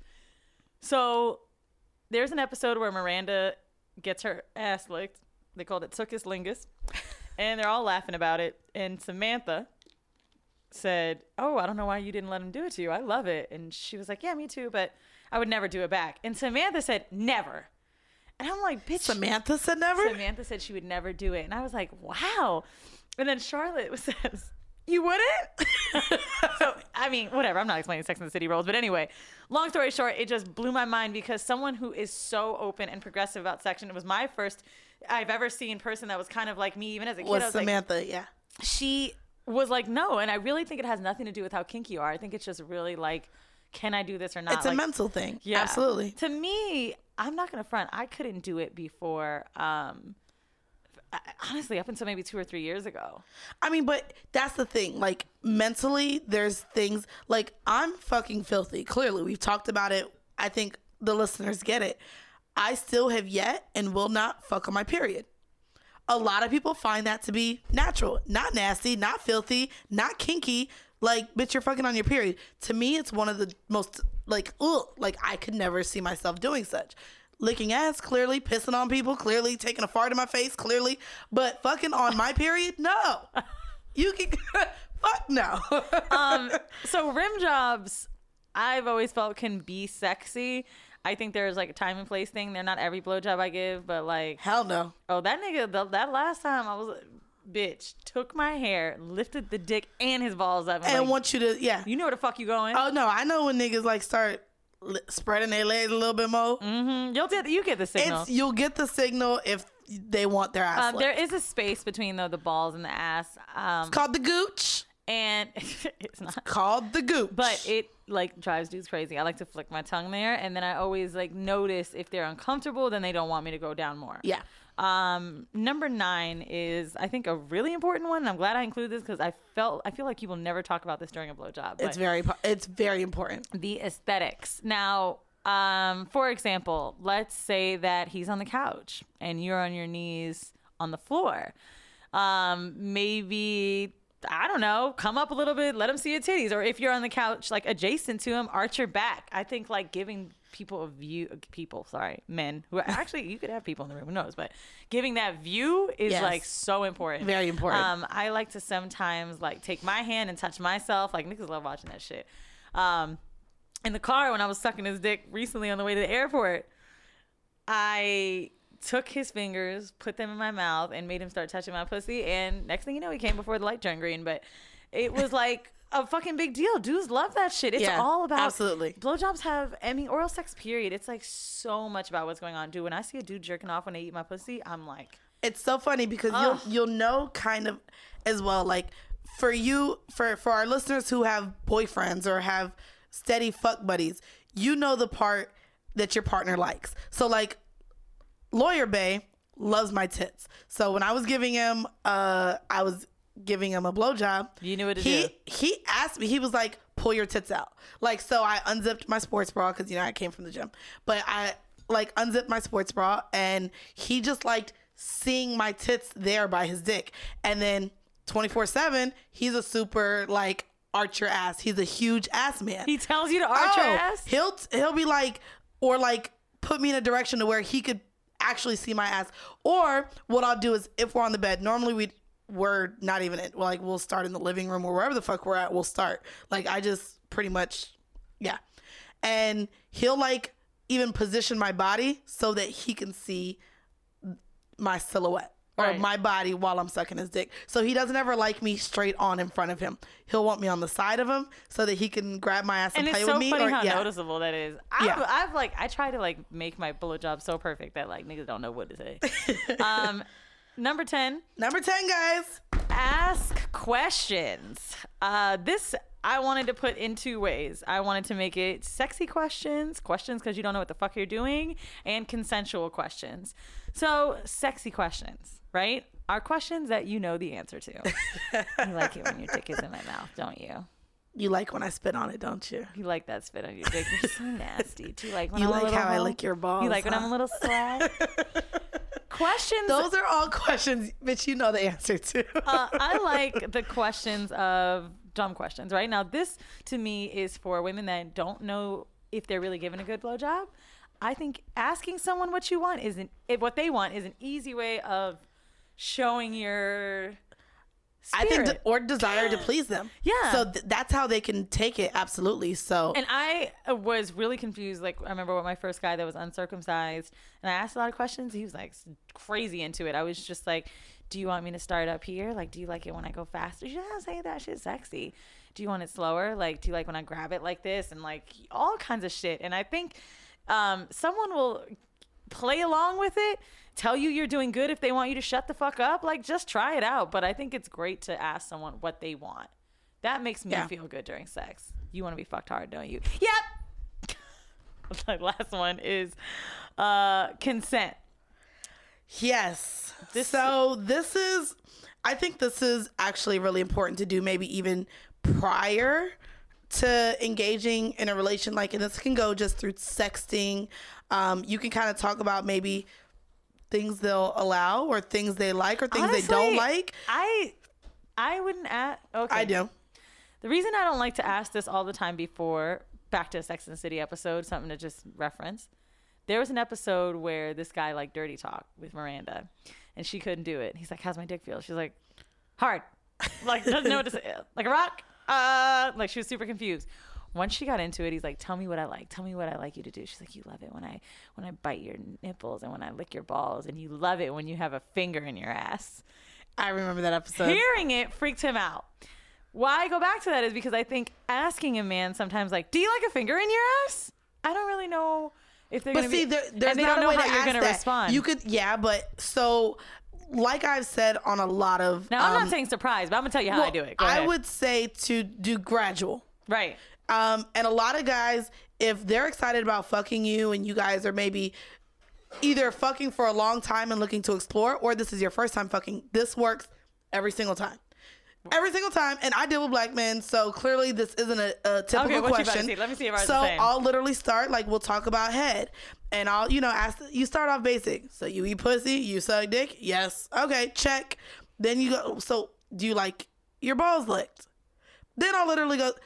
So there's an episode where Miranda gets her ass licked. They called it Tuckus Lingus. And they're all laughing about it. And Samantha said, oh, I don't know why you didn't let him do it to you. I love it. And she was like, yeah, me too, but I would never do it back. And Samantha said, never. And I'm like, bitch. Samantha said never? Samantha said she would never do it. And I was like, wow. And then Charlotte says, you wouldn't? So, I mean, whatever. I'm not explaining Sex and the City roles. But anyway, long story short, it just blew my mind because someone who is so open and progressive about sex, and it was my first I've ever seen person that was kind of like me, even as a kid. Was I was Samantha, like, yeah. she was like, no. And I really think it has nothing to do with how kinky you are. I think it's just really like, can I do this or not? It's like, a mental thing. yeah. Absolutely. To me, I'm not going to front. I couldn't do it before, um, I- honestly, up until maybe two or three years ago. I mean, but that's the thing. Like, mentally, there's things like I'm fucking filthy. Clearly, we've talked about it. I think the listeners get it. I still have yet and will not fuck on my period. A lot of people find that to be natural, not nasty, not filthy, not kinky. Like, bitch, you're fucking on your period. To me, it's one of the most, like, ugh, like, I could never see myself doing such. Licking ass, clearly. Pissing on people, clearly. Taking a fart in my face, clearly. But fucking on my period, no. You can, fuck no. Um, so rim jobs, I've always felt can be sexy. I think there's like a time and place thing. They're not every blowjob I give, but like, Hell no. oh, that nigga, the, that last time I was, bitch, took my hair, lifted the dick and his balls up. And like, want you to, yeah. you know where the fuck you going? Oh, no, I know when niggas, like, start li- spreading their legs a little bit more. Mm-hmm. You'll get, you get the signal. It's, you'll get the signal if they want their ass Um, licked. there is a space between though the balls and the ass, um, It's called the gooch. and it's not. Called the gooch. But it like drives dudes crazy. I like to flick my tongue there, and then I always like notice if they're uncomfortable, then they don't want me to go down more. Yeah. Um, number nine is I think a really important one, and I'm glad I include this because I felt I feel like you will never talk about this during a blowjob. It's very, po- it's very important. The aesthetics. Now, um, for example, let's say that he's on the couch and you're on your knees on the floor. Um, maybe, I don't know, come up a little bit, let him see your titties. Or if you're on the couch, like adjacent to him, arch your back. I think like giving people a view, people, sorry, men who are actually, you could have people in the room, who knows, but giving that view is Yes. like so important. Very important. Um, I like to sometimes like take my hand and touch myself. Like niggas love watching that shit. Um, in the car when I was sucking his dick recently on the way to the airport, I took his fingers, put them in my mouth, and made him start touching my pussy. And next thing you know, he came before the light turned green. But it was like a fucking big deal. Dudes love that shit. It's Yeah, all about absolutely. Blowjobs have, I mean, oral sex. Period. It's like so much about what's going on. Dude, when I see a dude jerking off when they eat my pussy, I'm like, It's so funny because Ugh. you'll you'll know kind of as well, like for you for for our listeners who have boyfriends or have steady fuck buddies, you know the part that your partner likes. So like Lawyer Bay loves my tits. So when I was giving him uh I was giving him a blowjob, You knew what to he do. he asked me, he was like, pull your tits out. Like, so I unzipped my sports bra because you know I came from the gym. But I like unzipped my sports bra and he just liked seeing my tits there by his dick. And then twenty-four seven, he's a super like arch your ass. He's a huge ass man. he tells you to arch your Oh, ass? He'll he'll be like, or like put me in a direction to where he could actually see my ass. Or what I'll do is if we're on the bed, normally we we're not even in, like we'll start in the living room or wherever the fuck we're at. We'll start. Like I just pretty much, yeah. And he'll like even position my body so that he can see my silhouette or Right. my body while I'm sucking his dick. So he doesn't ever like me straight on in front of him. He'll want me on the side of him so that he can grab my ass and, And play it's so with me. funny or, how yeah. noticeable that is. I've, Yeah. I've like I try to like make my blowjob so perfect that like niggas don't know what to say. um, number ten. Number ten, guys. Ask questions. Uh, this I wanted to put in two ways. I wanted to make it sexy questions, questions because you don't know what the fuck you're doing, and consensual questions. So, sexy questions, right? Are questions that you know the answer to. You like it when your dick is in my mouth, don't you? You like when I spit on it, don't you? You like that spit on your dick. You're so nasty. Do you like when You I'm a like little how I hoe? lick your balls, You like when huh? I'm a little slag? Questions. Those are all questions, bitch, you know the answer to. uh, I like the questions of dumb questions, right? Now, this to me is for women that don't know if they're really given a good blowjob. I think asking someone what you want isn't if what they want is an easy way of showing your I spirit. think, de- or desire to please them. Yeah. So th- that's how they can take it. Absolutely. So, And I was really confused. Like, I remember with my first guy that was uncircumcised, and I asked a lot of questions. He was like crazy into it. I was just like, do you want me to start up here? Like, do you like it when I go faster? Yeah, say that shit's sexy. Do you want it slower? Like, do you like when I grab it like this? And like all kinds of shit. And I think um, someone will play along with it, tell you you're doing good if they want you to shut the fuck up. Like, just try it out. But I think it's great to ask someone what they want. That makes me Yeah. feel good during sex. You want to be fucked hard, don't you? Yep. The last one is uh, consent. yes. This- so this is, I think this is actually really important to do, maybe even prior to engaging in a relation. Like, and this can go just through sexting. Um, you can kind of talk about maybe things they'll allow or things they like or things Honestly, they don't like. I I wouldn't ask. Okay. I do. The reason I don't like to ask this all the time before, back to a Sex and the City episode, something to just reference. There was an episode where this guy liked dirty talk with Miranda, and she couldn't do it. He's like, "How's my dick feel?" She's like, "Hard," like doesn't know what to say, like a rock. Uh, like she was super confused. Once she got into it, he's like, "Tell me what I like. Tell me what I like you to do." She's like, "You love it when I when I bite your nipples and when I lick your balls, and you love it when you have a finger in your ass." I remember that episode. Hearing it freaked him out. Why I go back to that is because I think asking a man sometimes, like, "Do you like a finger in your ass?" I don't really know if they're But gonna see, be. there, there's and they not don't a know way how to you're ask gonna that. respond. You could, yeah, but so, like I've said on a lot of. now I'm um, not saying surprise, but I'm gonna tell you how I well, do it. Go I ahead. would say to do gradual. right. Um, and a lot of guys, if they're excited about fucking you and you guys are maybe either fucking for a long time and looking to explore, or this is your first time fucking, this works every single time. Every single time. And I deal with black men, so clearly this isn't a, a typical Okay, what you about to question. see? Let me see if ours is so the same. I'll literally start, like, we'll talk about head. And I'll, you know, ask, you start off basic. So you eat pussy, you suck dick? Yes. Okay, check. Then you go, so do you like your balls licked? Then I'll literally go,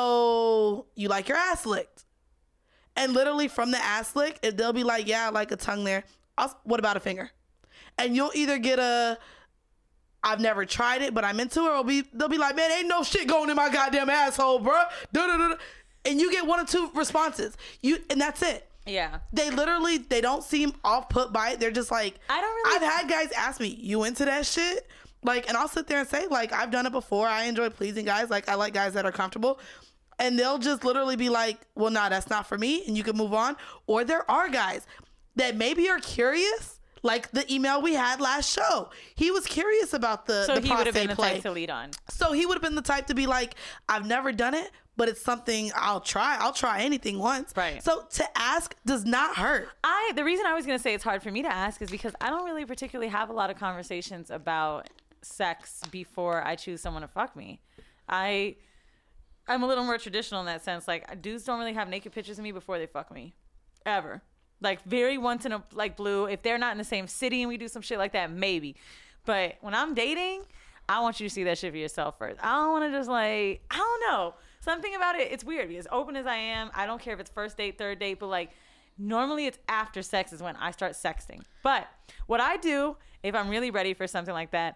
so you like your ass licked? And literally from the ass lick, if they'll be like, yeah, I like a tongue there. I'll, what about a finger? And you'll either get a, I've never tried it, but I'm into it, or be, they'll be like, man, ain't no shit going in my goddamn asshole, bro. Da-da-da-da. And you get one or two responses. You and that's it. Yeah. They literally, they don't seem off put by it. They're just like, I don't really- I've had guys ask me, you into that shit? Like, and I'll sit there and say, like, I've done it before. I enjoy pleasing guys. Like, I like guys that are comfortable. And they'll just literally be like, well, nah, that's not for me. And you can move on. Or there are guys that maybe are curious. Like the email we had last show. He was curious about the, So the he would have been prostate the play. type to lead on. So he would have been the type to be like, I've never done it, but it's something I'll try. I'll try anything once. Right. So to ask does not hurt. I the reason I was gonna say it's hard for me to ask is because I don't really particularly have a lot of conversations about sex before I choose someone to fuck me. I I'm a little more traditional in that sense. Like, dudes don't really have naked pictures of me before they fuck me, ever. Like, very once in a like blue. If they're not in the same city and we do some shit like that, maybe. But when I'm dating, I want you to see that shit for yourself first. I don't want to just like I don't know. Something about it, it's weird. As open as I am, I don't care if it's first date, third date, but like normally it's after sex is when I start sexting. But what I do if I'm really ready for something like that,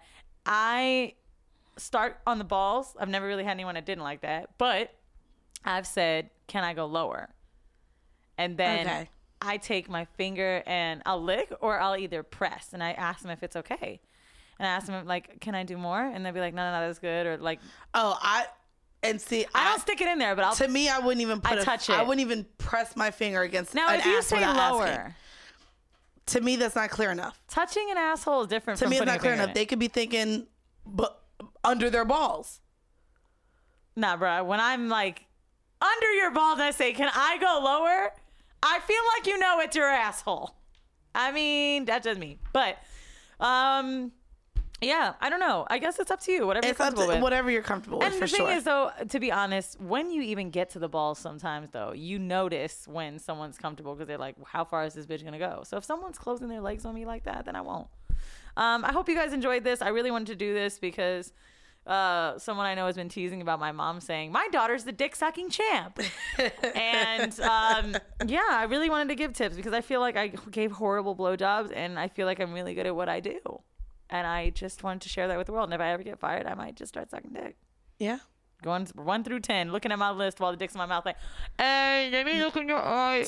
I start on the balls. I've never really had anyone that didn't like that, but I've said, can I go lower? And then Okay. I take my finger and I'll lick, or I'll either press, and I ask them if it's okay. And I ask them, like, can I do more? And they'll be like, no, no, no, that's good. Or like, Oh, I and see. I don't stick it in there, but I'll To me, I wouldn't even put. I a, touch I it. wouldn't even press my finger against. Now, an if you ass say without lower, asking. To me, that's not clear enough. touching an asshole is different To from me, it's putting not a clear finger enough. in They it. could be thinking, but under their balls. Nah, bro. When I'm like under your balls and I say, can I go lower? I feel like you know it's your asshole. I mean, that's just me. But, um, yeah, I don't know. I guess it's up to you. Whatever It's you're up comfortable to with. whatever you're comfortable with. And For the thing sure. is, though, to be honest, when you even get to the balls sometimes, though, you notice when someone's comfortable because they're like, how far is this bitch going to go? So if someone's closing their legs on me like that, then I won't. Um, I hope you guys enjoyed this. I really wanted to do this because uh, someone I know has been teasing about my mom saying, my daughter's the dick-sucking champ. And, um, yeah, I really wanted to give tips because I feel like I gave horrible blowjobs, and I feel like I'm really good at what I do. And I just wanted to share that with the world. And if I ever get fired, I might just start sucking dick. Yeah. Going one through ten, looking at my list while the dick's in my mouth, like, hey, let me look in your eye.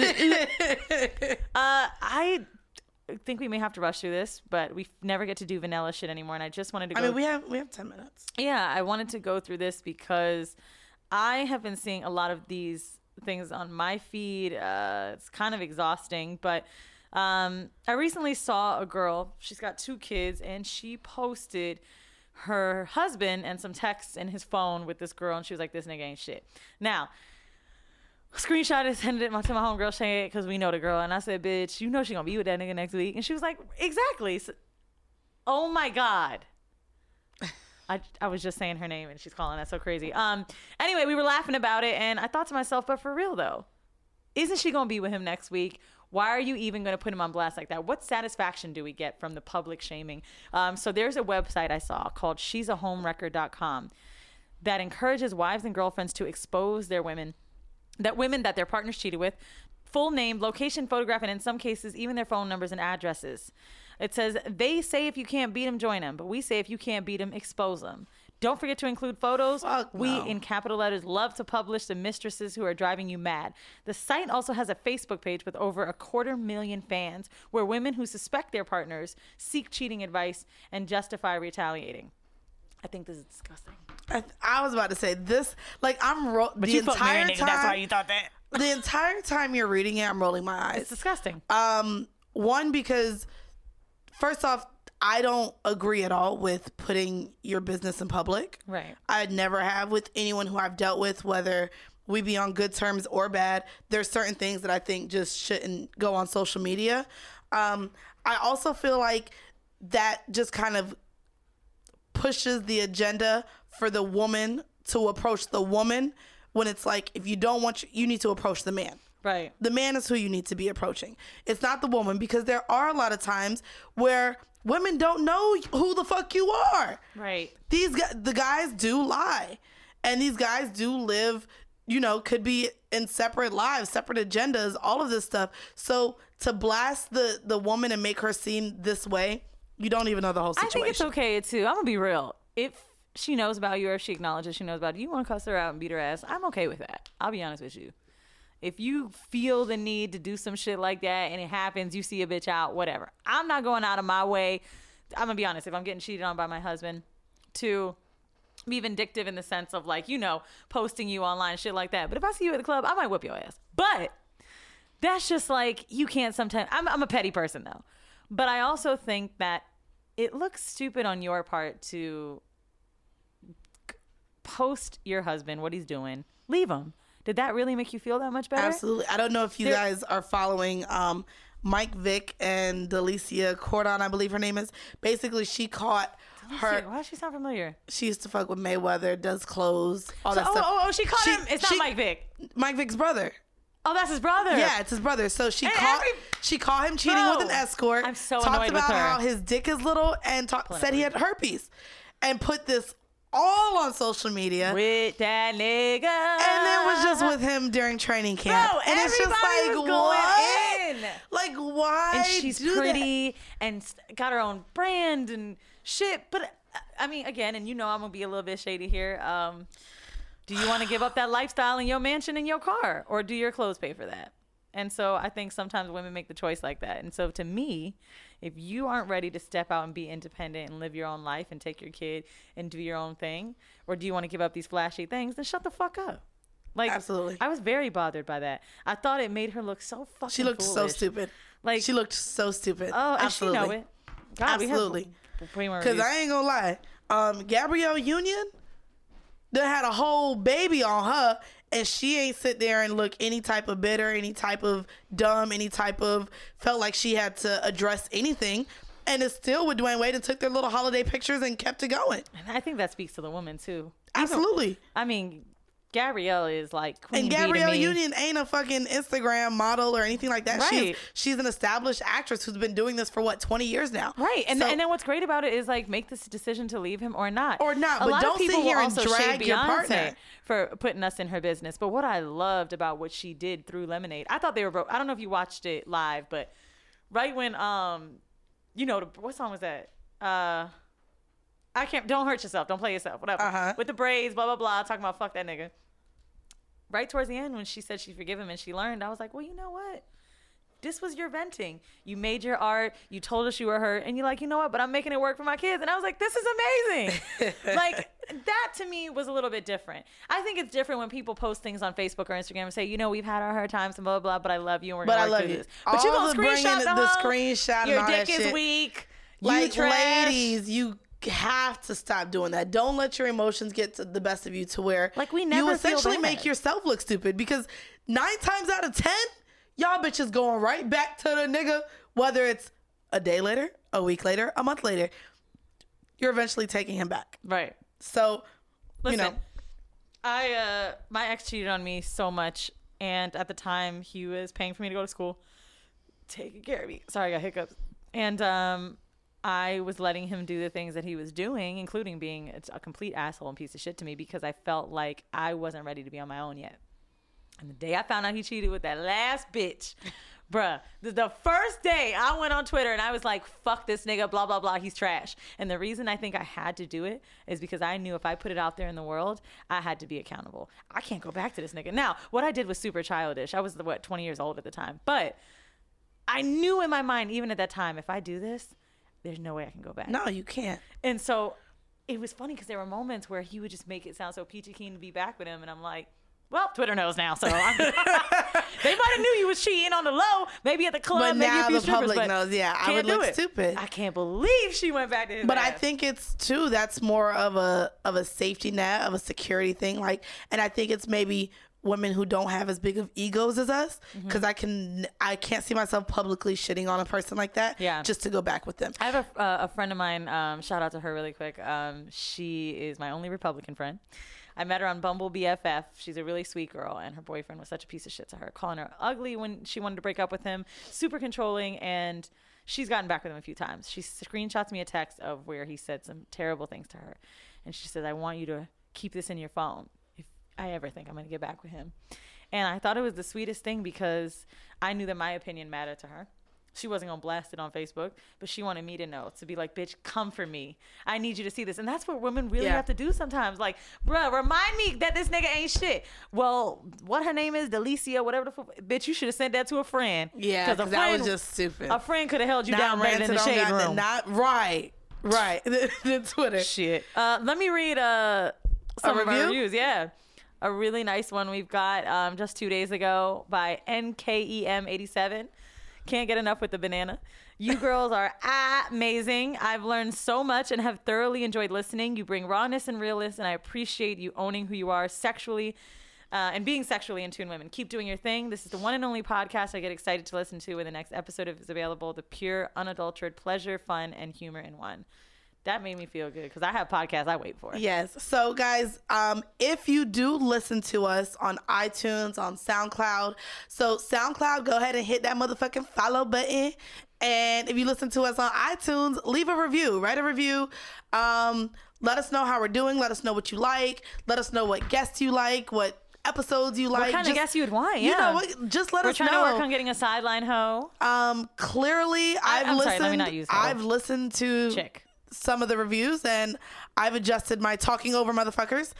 uh, I think we may have to rush through this, but we never get to do vanilla shit anymore. And I just wanted to go. I mean, we have we have ten minutes. Yeah, I wanted to go through this because I have been seeing a lot of these things on my feed. Uh, it's kind of exhausting, but um, I recently saw a girl. She's got two kids, and she posted her husband and some texts in his phone with this girl, and she was like, this nigga ain't shit. Now, screenshot it, send it to my homegirl Shay, because we know the girl, and I said, bitch, you know she gonna be with that nigga next week. And she was like, exactly. So, oh my God. I, I was just saying her name and she's calling. That's so crazy. Um. Anyway, we were laughing about it, and I thought to myself, but for real though, isn't she gonna be with him next week? Why are you even going to put him on blast like that? What satisfaction do we get from the public shaming? Um, so there's a website I saw called she's a homewrecker dot com that encourages wives and girlfriends to expose their women, that women that their partners cheated with, full name, location, photograph, and in some cases, even their phone numbers and addresses. It says, they say if you can't beat them, join them. But we say if you can't beat them, expose them. Don't forget to include photos. Fuck we, no. in capital letters, love to publish the mistresses who are driving you mad. The site also has a Facebook page with over a quarter million fans where women who suspect their partners seek cheating advice and justify retaliating. I think this is disgusting. I, I was about to say this. Like I'm ro- But the you fucked entire Mary, nigga. time. That's why you thought that. The entire time you're reading it, I'm rolling my eyes. It's disgusting. Um, one, because first off, I don't agree at all with putting your business in public. Right. I never have with anyone who I've dealt with, whether we be on good terms or bad. There's certain things that I think just shouldn't go on social media. Um, I also feel like that just kind of pushes the agenda for the woman to approach the woman when it's like, if you don't want, you, you need to approach the man. Right. The man is who you need to be approaching. It's not the woman, because there are a lot of times where women don't know who the fuck you are. Right. These guys, the guys do lie. And these guys do live, you know, could be in separate lives, separate agendas, all of this stuff. So to blast the, the woman and make her seem this way, you don't even know the whole situation. I think it's okay too. I'm gonna be real. If she knows about you, or if she acknowledges she knows about you, you want to cuss her out and beat her ass, I'm okay with that. I'll be honest with you. If you feel the need to do some shit like that and it happens, you see a bitch out, whatever. I'm not going out of my way. I'm gonna be honest. If I'm getting cheated on by my husband, to be vindictive in the sense of, like, you know, posting you online, shit like that. But if I see you at the club, I might whip your ass. But that's just like, you can't sometimes. I'm, I'm a petty person though. But I also think that it looks stupid on your part to post your husband, what he's doing, leave him. Did that really make you feel that much better? Absolutely. I don't know if you There- guys are following um, Mike Vick and Delicia Cordon, I believe her name is. Basically, she caught her. Why does she sound familiar? She used to fuck with Mayweather, does clothes, all So, that oh, stuff. oh, oh, she caught She- him. It's not she- Mike Vick. Mike Vick's brother. Oh, that's his brother. Yeah, it's his brother. So she And caught every- she caught him cheating Bro, with an escort. I'm so talked annoyed with about her. how his dick is little and ta- Pulling said up he had herpes, and put this all on social media. With that nigga. And then was just with him during training camp. Bro, and it's just everybody like, was going what? in. Like, why? And she's do pretty and s- got her own brand and shit. But I mean, again, and you know I'm gonna be a little bit shady here. Um, do you want to give up that lifestyle in your mansion and your car, or do your clothes pay for that? And so I think sometimes women make the choice like that. And so to me, if you aren't ready to step out and be independent and live your own life and take your kid and do your own thing, or do you want to give up these flashy things, then shut the fuck up. Like, absolutely. I was very bothered by that. I thought it made her look so fucking She looked foolish. so stupid. Like, she looked so stupid. Oh, absolutely. and she know it. God, absolutely. Because I ain't gonna lie. Um, Gabrielle Union, they had a whole baby on her, and she ain't sit there and look any type of bitter, any type of dumb, any type of felt like she had to address anything. And it's still with Dwayne Wade and took their little holiday pictures and kept it going. And I think that speaks to the woman too. Absolutely. Even, I mean, Gabrielle is like Queen and Bee Gabrielle to me. Union ain't a fucking Instagram model or anything like that. Right. She's she's an established actress who's been doing this for what twenty years now. Right. And so, and then what's great about it is like make this decision to leave him or not. Or not. A but lot don't of people sit here will and also drag shade your Beyonce partner for putting us in her business. But what I loved about what she did through Lemonade, I thought they were broke. I don't know if you watched it live, but right when um, you know, the, what song was that? Uh. I can't. Don't hurt yourself. Don't play yourself. Whatever. Uh-huh. With the braids, blah blah blah. Talking about fuck that nigga. Right towards the end, when she said she forgive him and she learned, I was like, well, you know what? This was your venting. You made your art. You told us you were hurt, and you're like, you know what? But I'm making it work for my kids. And I was like, this is amazing. Like that to me was a little bit different. I think it's different when people post things on Facebook or Instagram and say, you know, we've had our hard times and blah blah blah, but I love you and we're but gonna I work love through you. this. But all you gonna the screenshot the, the, the home, screenshot. Your and all dick that is shit. weak. Like you trash. ladies, you have to stop doing that. Don't let your emotions get to the best of you to where like we never you essentially feel make yourself look stupid, because nine times out of ten, y'all bitches going right back to the nigga, whether it's a day later, a week later, a month later, you're eventually taking him back. Right. So, Listen, you know. I, uh, my ex cheated on me so much. And at the time he was paying for me to go to school, taking care of me. Sorry, I got hiccups. And, um, I was letting him do the things that he was doing, including being a complete asshole and piece of shit to me, because I felt like I wasn't ready to be on my own yet. And the day I found out he cheated with that last bitch, bruh, the, the first day I went on Twitter and I was like, fuck this nigga, blah, blah, blah, he's trash. And the reason I think I had to do it is because I knew if I put it out there in the world, I had to be accountable. I can't go back to this nigga. Now, what I did was super childish. I was, what, twenty years old at the time. But I knew in my mind, even at that time, if I do this, there's no way I can go back. No, you can't. And so it was funny because there were moments where he would just make it sound so peachy keen to be back with him. And I'm like, well, Twitter knows now. So I'm, they might have knew you was cheating on the low, maybe at the club, but maybe now a few the strippers, public but knows. Yeah, I would look it. stupid. I can't believe she went back to his But ass. I think it's too, that's more of a of a safety net, of a security thing. Like, and I think it's maybe women who don't have as big of egos as us, because mm-hmm. I can I can't see myself publicly shitting on a person like that. Yeah. Just to go back with them. I have a, uh, a friend of mine. Um, shout out to her really quick. Um, she is my only Republican friend. I met her on Bumble B F F. She's a really sweet girl, and her boyfriend was such a piece of shit to her, calling her ugly when she wanted to break up with him, super controlling, and she's gotten back with him a few times. She screenshots me a text of where he said some terrible things to her, and she says, I want you to keep this in your phone if I ever think I'm going to get back with him. And I thought it was the sweetest thing because I knew that my opinion mattered to her. She wasn't going to blast it on Facebook, but she wanted me to know, to be like, bitch, come for me. I need you to see this. And that's what women really yeah. have to do sometimes. Like, bruh, remind me that this nigga ain't shit. Well, what her name is, Delicia, whatever the fuck. Bitch, you should have sent that to a friend. Yeah, because that was just stupid. A friend could have held you not down better than the shade room. Not right. Right. The Twitter. Shit. Uh, let me read uh, some a of review? our reviews. Yeah. A really nice one we've got um, just two days ago by N K E M eighty-seven. Can't get enough with the banana. You girls are amazing. I've learned so much and have thoroughly enjoyed listening. You bring rawness and realness, and I appreciate you owning who you are sexually uh, and being sexually in tune women. Keep doing your thing. This is the one and only podcast I get excited to listen to when the next episode is available. The pure, unadulterated pleasure, fun, and humor in one. That made me feel good because I have podcasts I wait for. Yes. So, guys, um, if you do listen to us on iTunes, on SoundCloud, so SoundCloud, go ahead and hit that motherfucking follow button. And if you listen to us on iTunes, leave a review. Write a review. Um, let us know how we're doing. Let us know what you like. Let us know what guests you like, what episodes you like. What kind just, of guests you'd want, yeah. You know what? Just let We're us know. We're trying to work on getting a sideline hoe. Um, clearly, I've I, I'm listened. sorry, let me not use hoe. I've listened to... Chick. some of the reviews, and I've adjusted my talking over motherfuckers.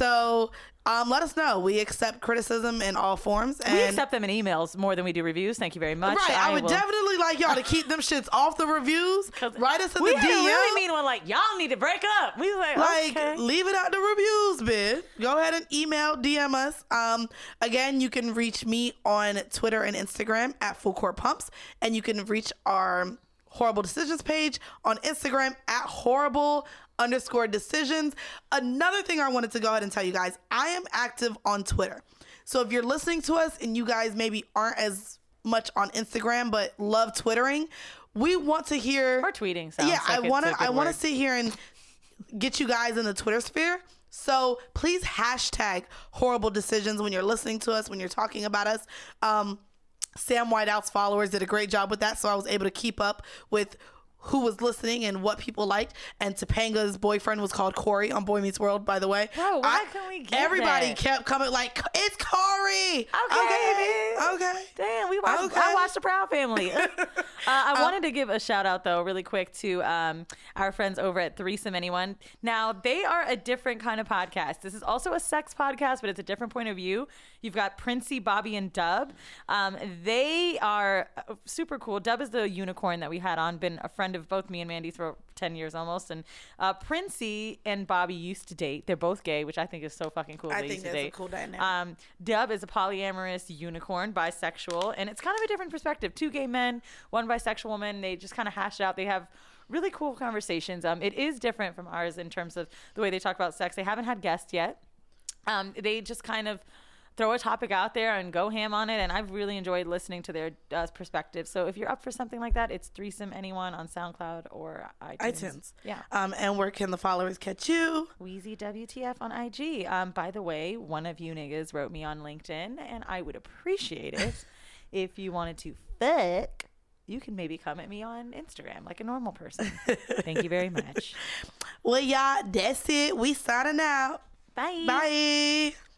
So um, let us know. We accept criticism in all forms. And we accept them in emails more than we do reviews. Thank you very much. Right. I, I would will... definitely like y'all to keep them shits off the reviews. Write us in we the D M. We really mean one like, y'all need to break up. We like, like okay. leave it out the reviews, bitch. Go ahead and email, D M us. Um, again, you can reach me on Twitter and Instagram at Full Court Pumps, and you can reach our Horrible Decisions page on Instagram at horrible underscore decisions. Another thing I wanted to go ahead and tell you guys, I am active on Twitter. So if you're listening to us and you guys maybe aren't as much on Instagram but love Twittering, we want to hear or tweeting. Sounds yeah, like I want to I want to word. sit here and get you guys in the Twitter sphere. So please hashtag Horrible Decisions when you're listening to us, when you're talking about us. Um, Sam Whiteout's followers did a great job with that, so I was able to keep up with who was listening and what people liked. And Topanga's boyfriend was called Corey on Boy Meets World, by the way. Bro, why I, can we get Everybody that? kept coming like, it's Corey. Okay, Okay. okay. Damn, we watched. Okay. I watched The Proud Family. uh, I um, wanted to give a shout out though, really quick, to um, our friends over at Threesome Anyone. Now they are a different kind of podcast. This is also a sex podcast, but it's a different point of view. You've got Princey, Bobby, and Dub. Um, they are super cool. Dub is the unicorn that we had on. Been a friend of both me and Mandy for ten years almost. And uh, Princey and Bobby used to date. They're both gay, which I think is so fucking cool. I they think used to that's date. a cool dynamic. Um, Dub is a polyamorous unicorn, bisexual, and it's kind of a different perspective. Two gay men, one bisexual woman. They just kind of hash it out. They have really cool conversations. Um, it is different from ours in terms of the way they talk about sex. They haven't had guests yet. Um, they just kind of throw a topic out there and go ham on it, and I've really enjoyed listening to their uh, perspective. So if you're up for something like that, it's Threesome Anyone on SoundCloud or iTunes. iTunes. Yeah. Um, and where can the followers catch you? Wheezy W T F on I G. Um, by the way, one of you niggas wrote me on LinkedIn, and I would appreciate it if you wanted to fuck. You can maybe come at me on Instagram like a normal person. Thank you very much. Well, y'all, that's it. We signing out. Bye. Bye.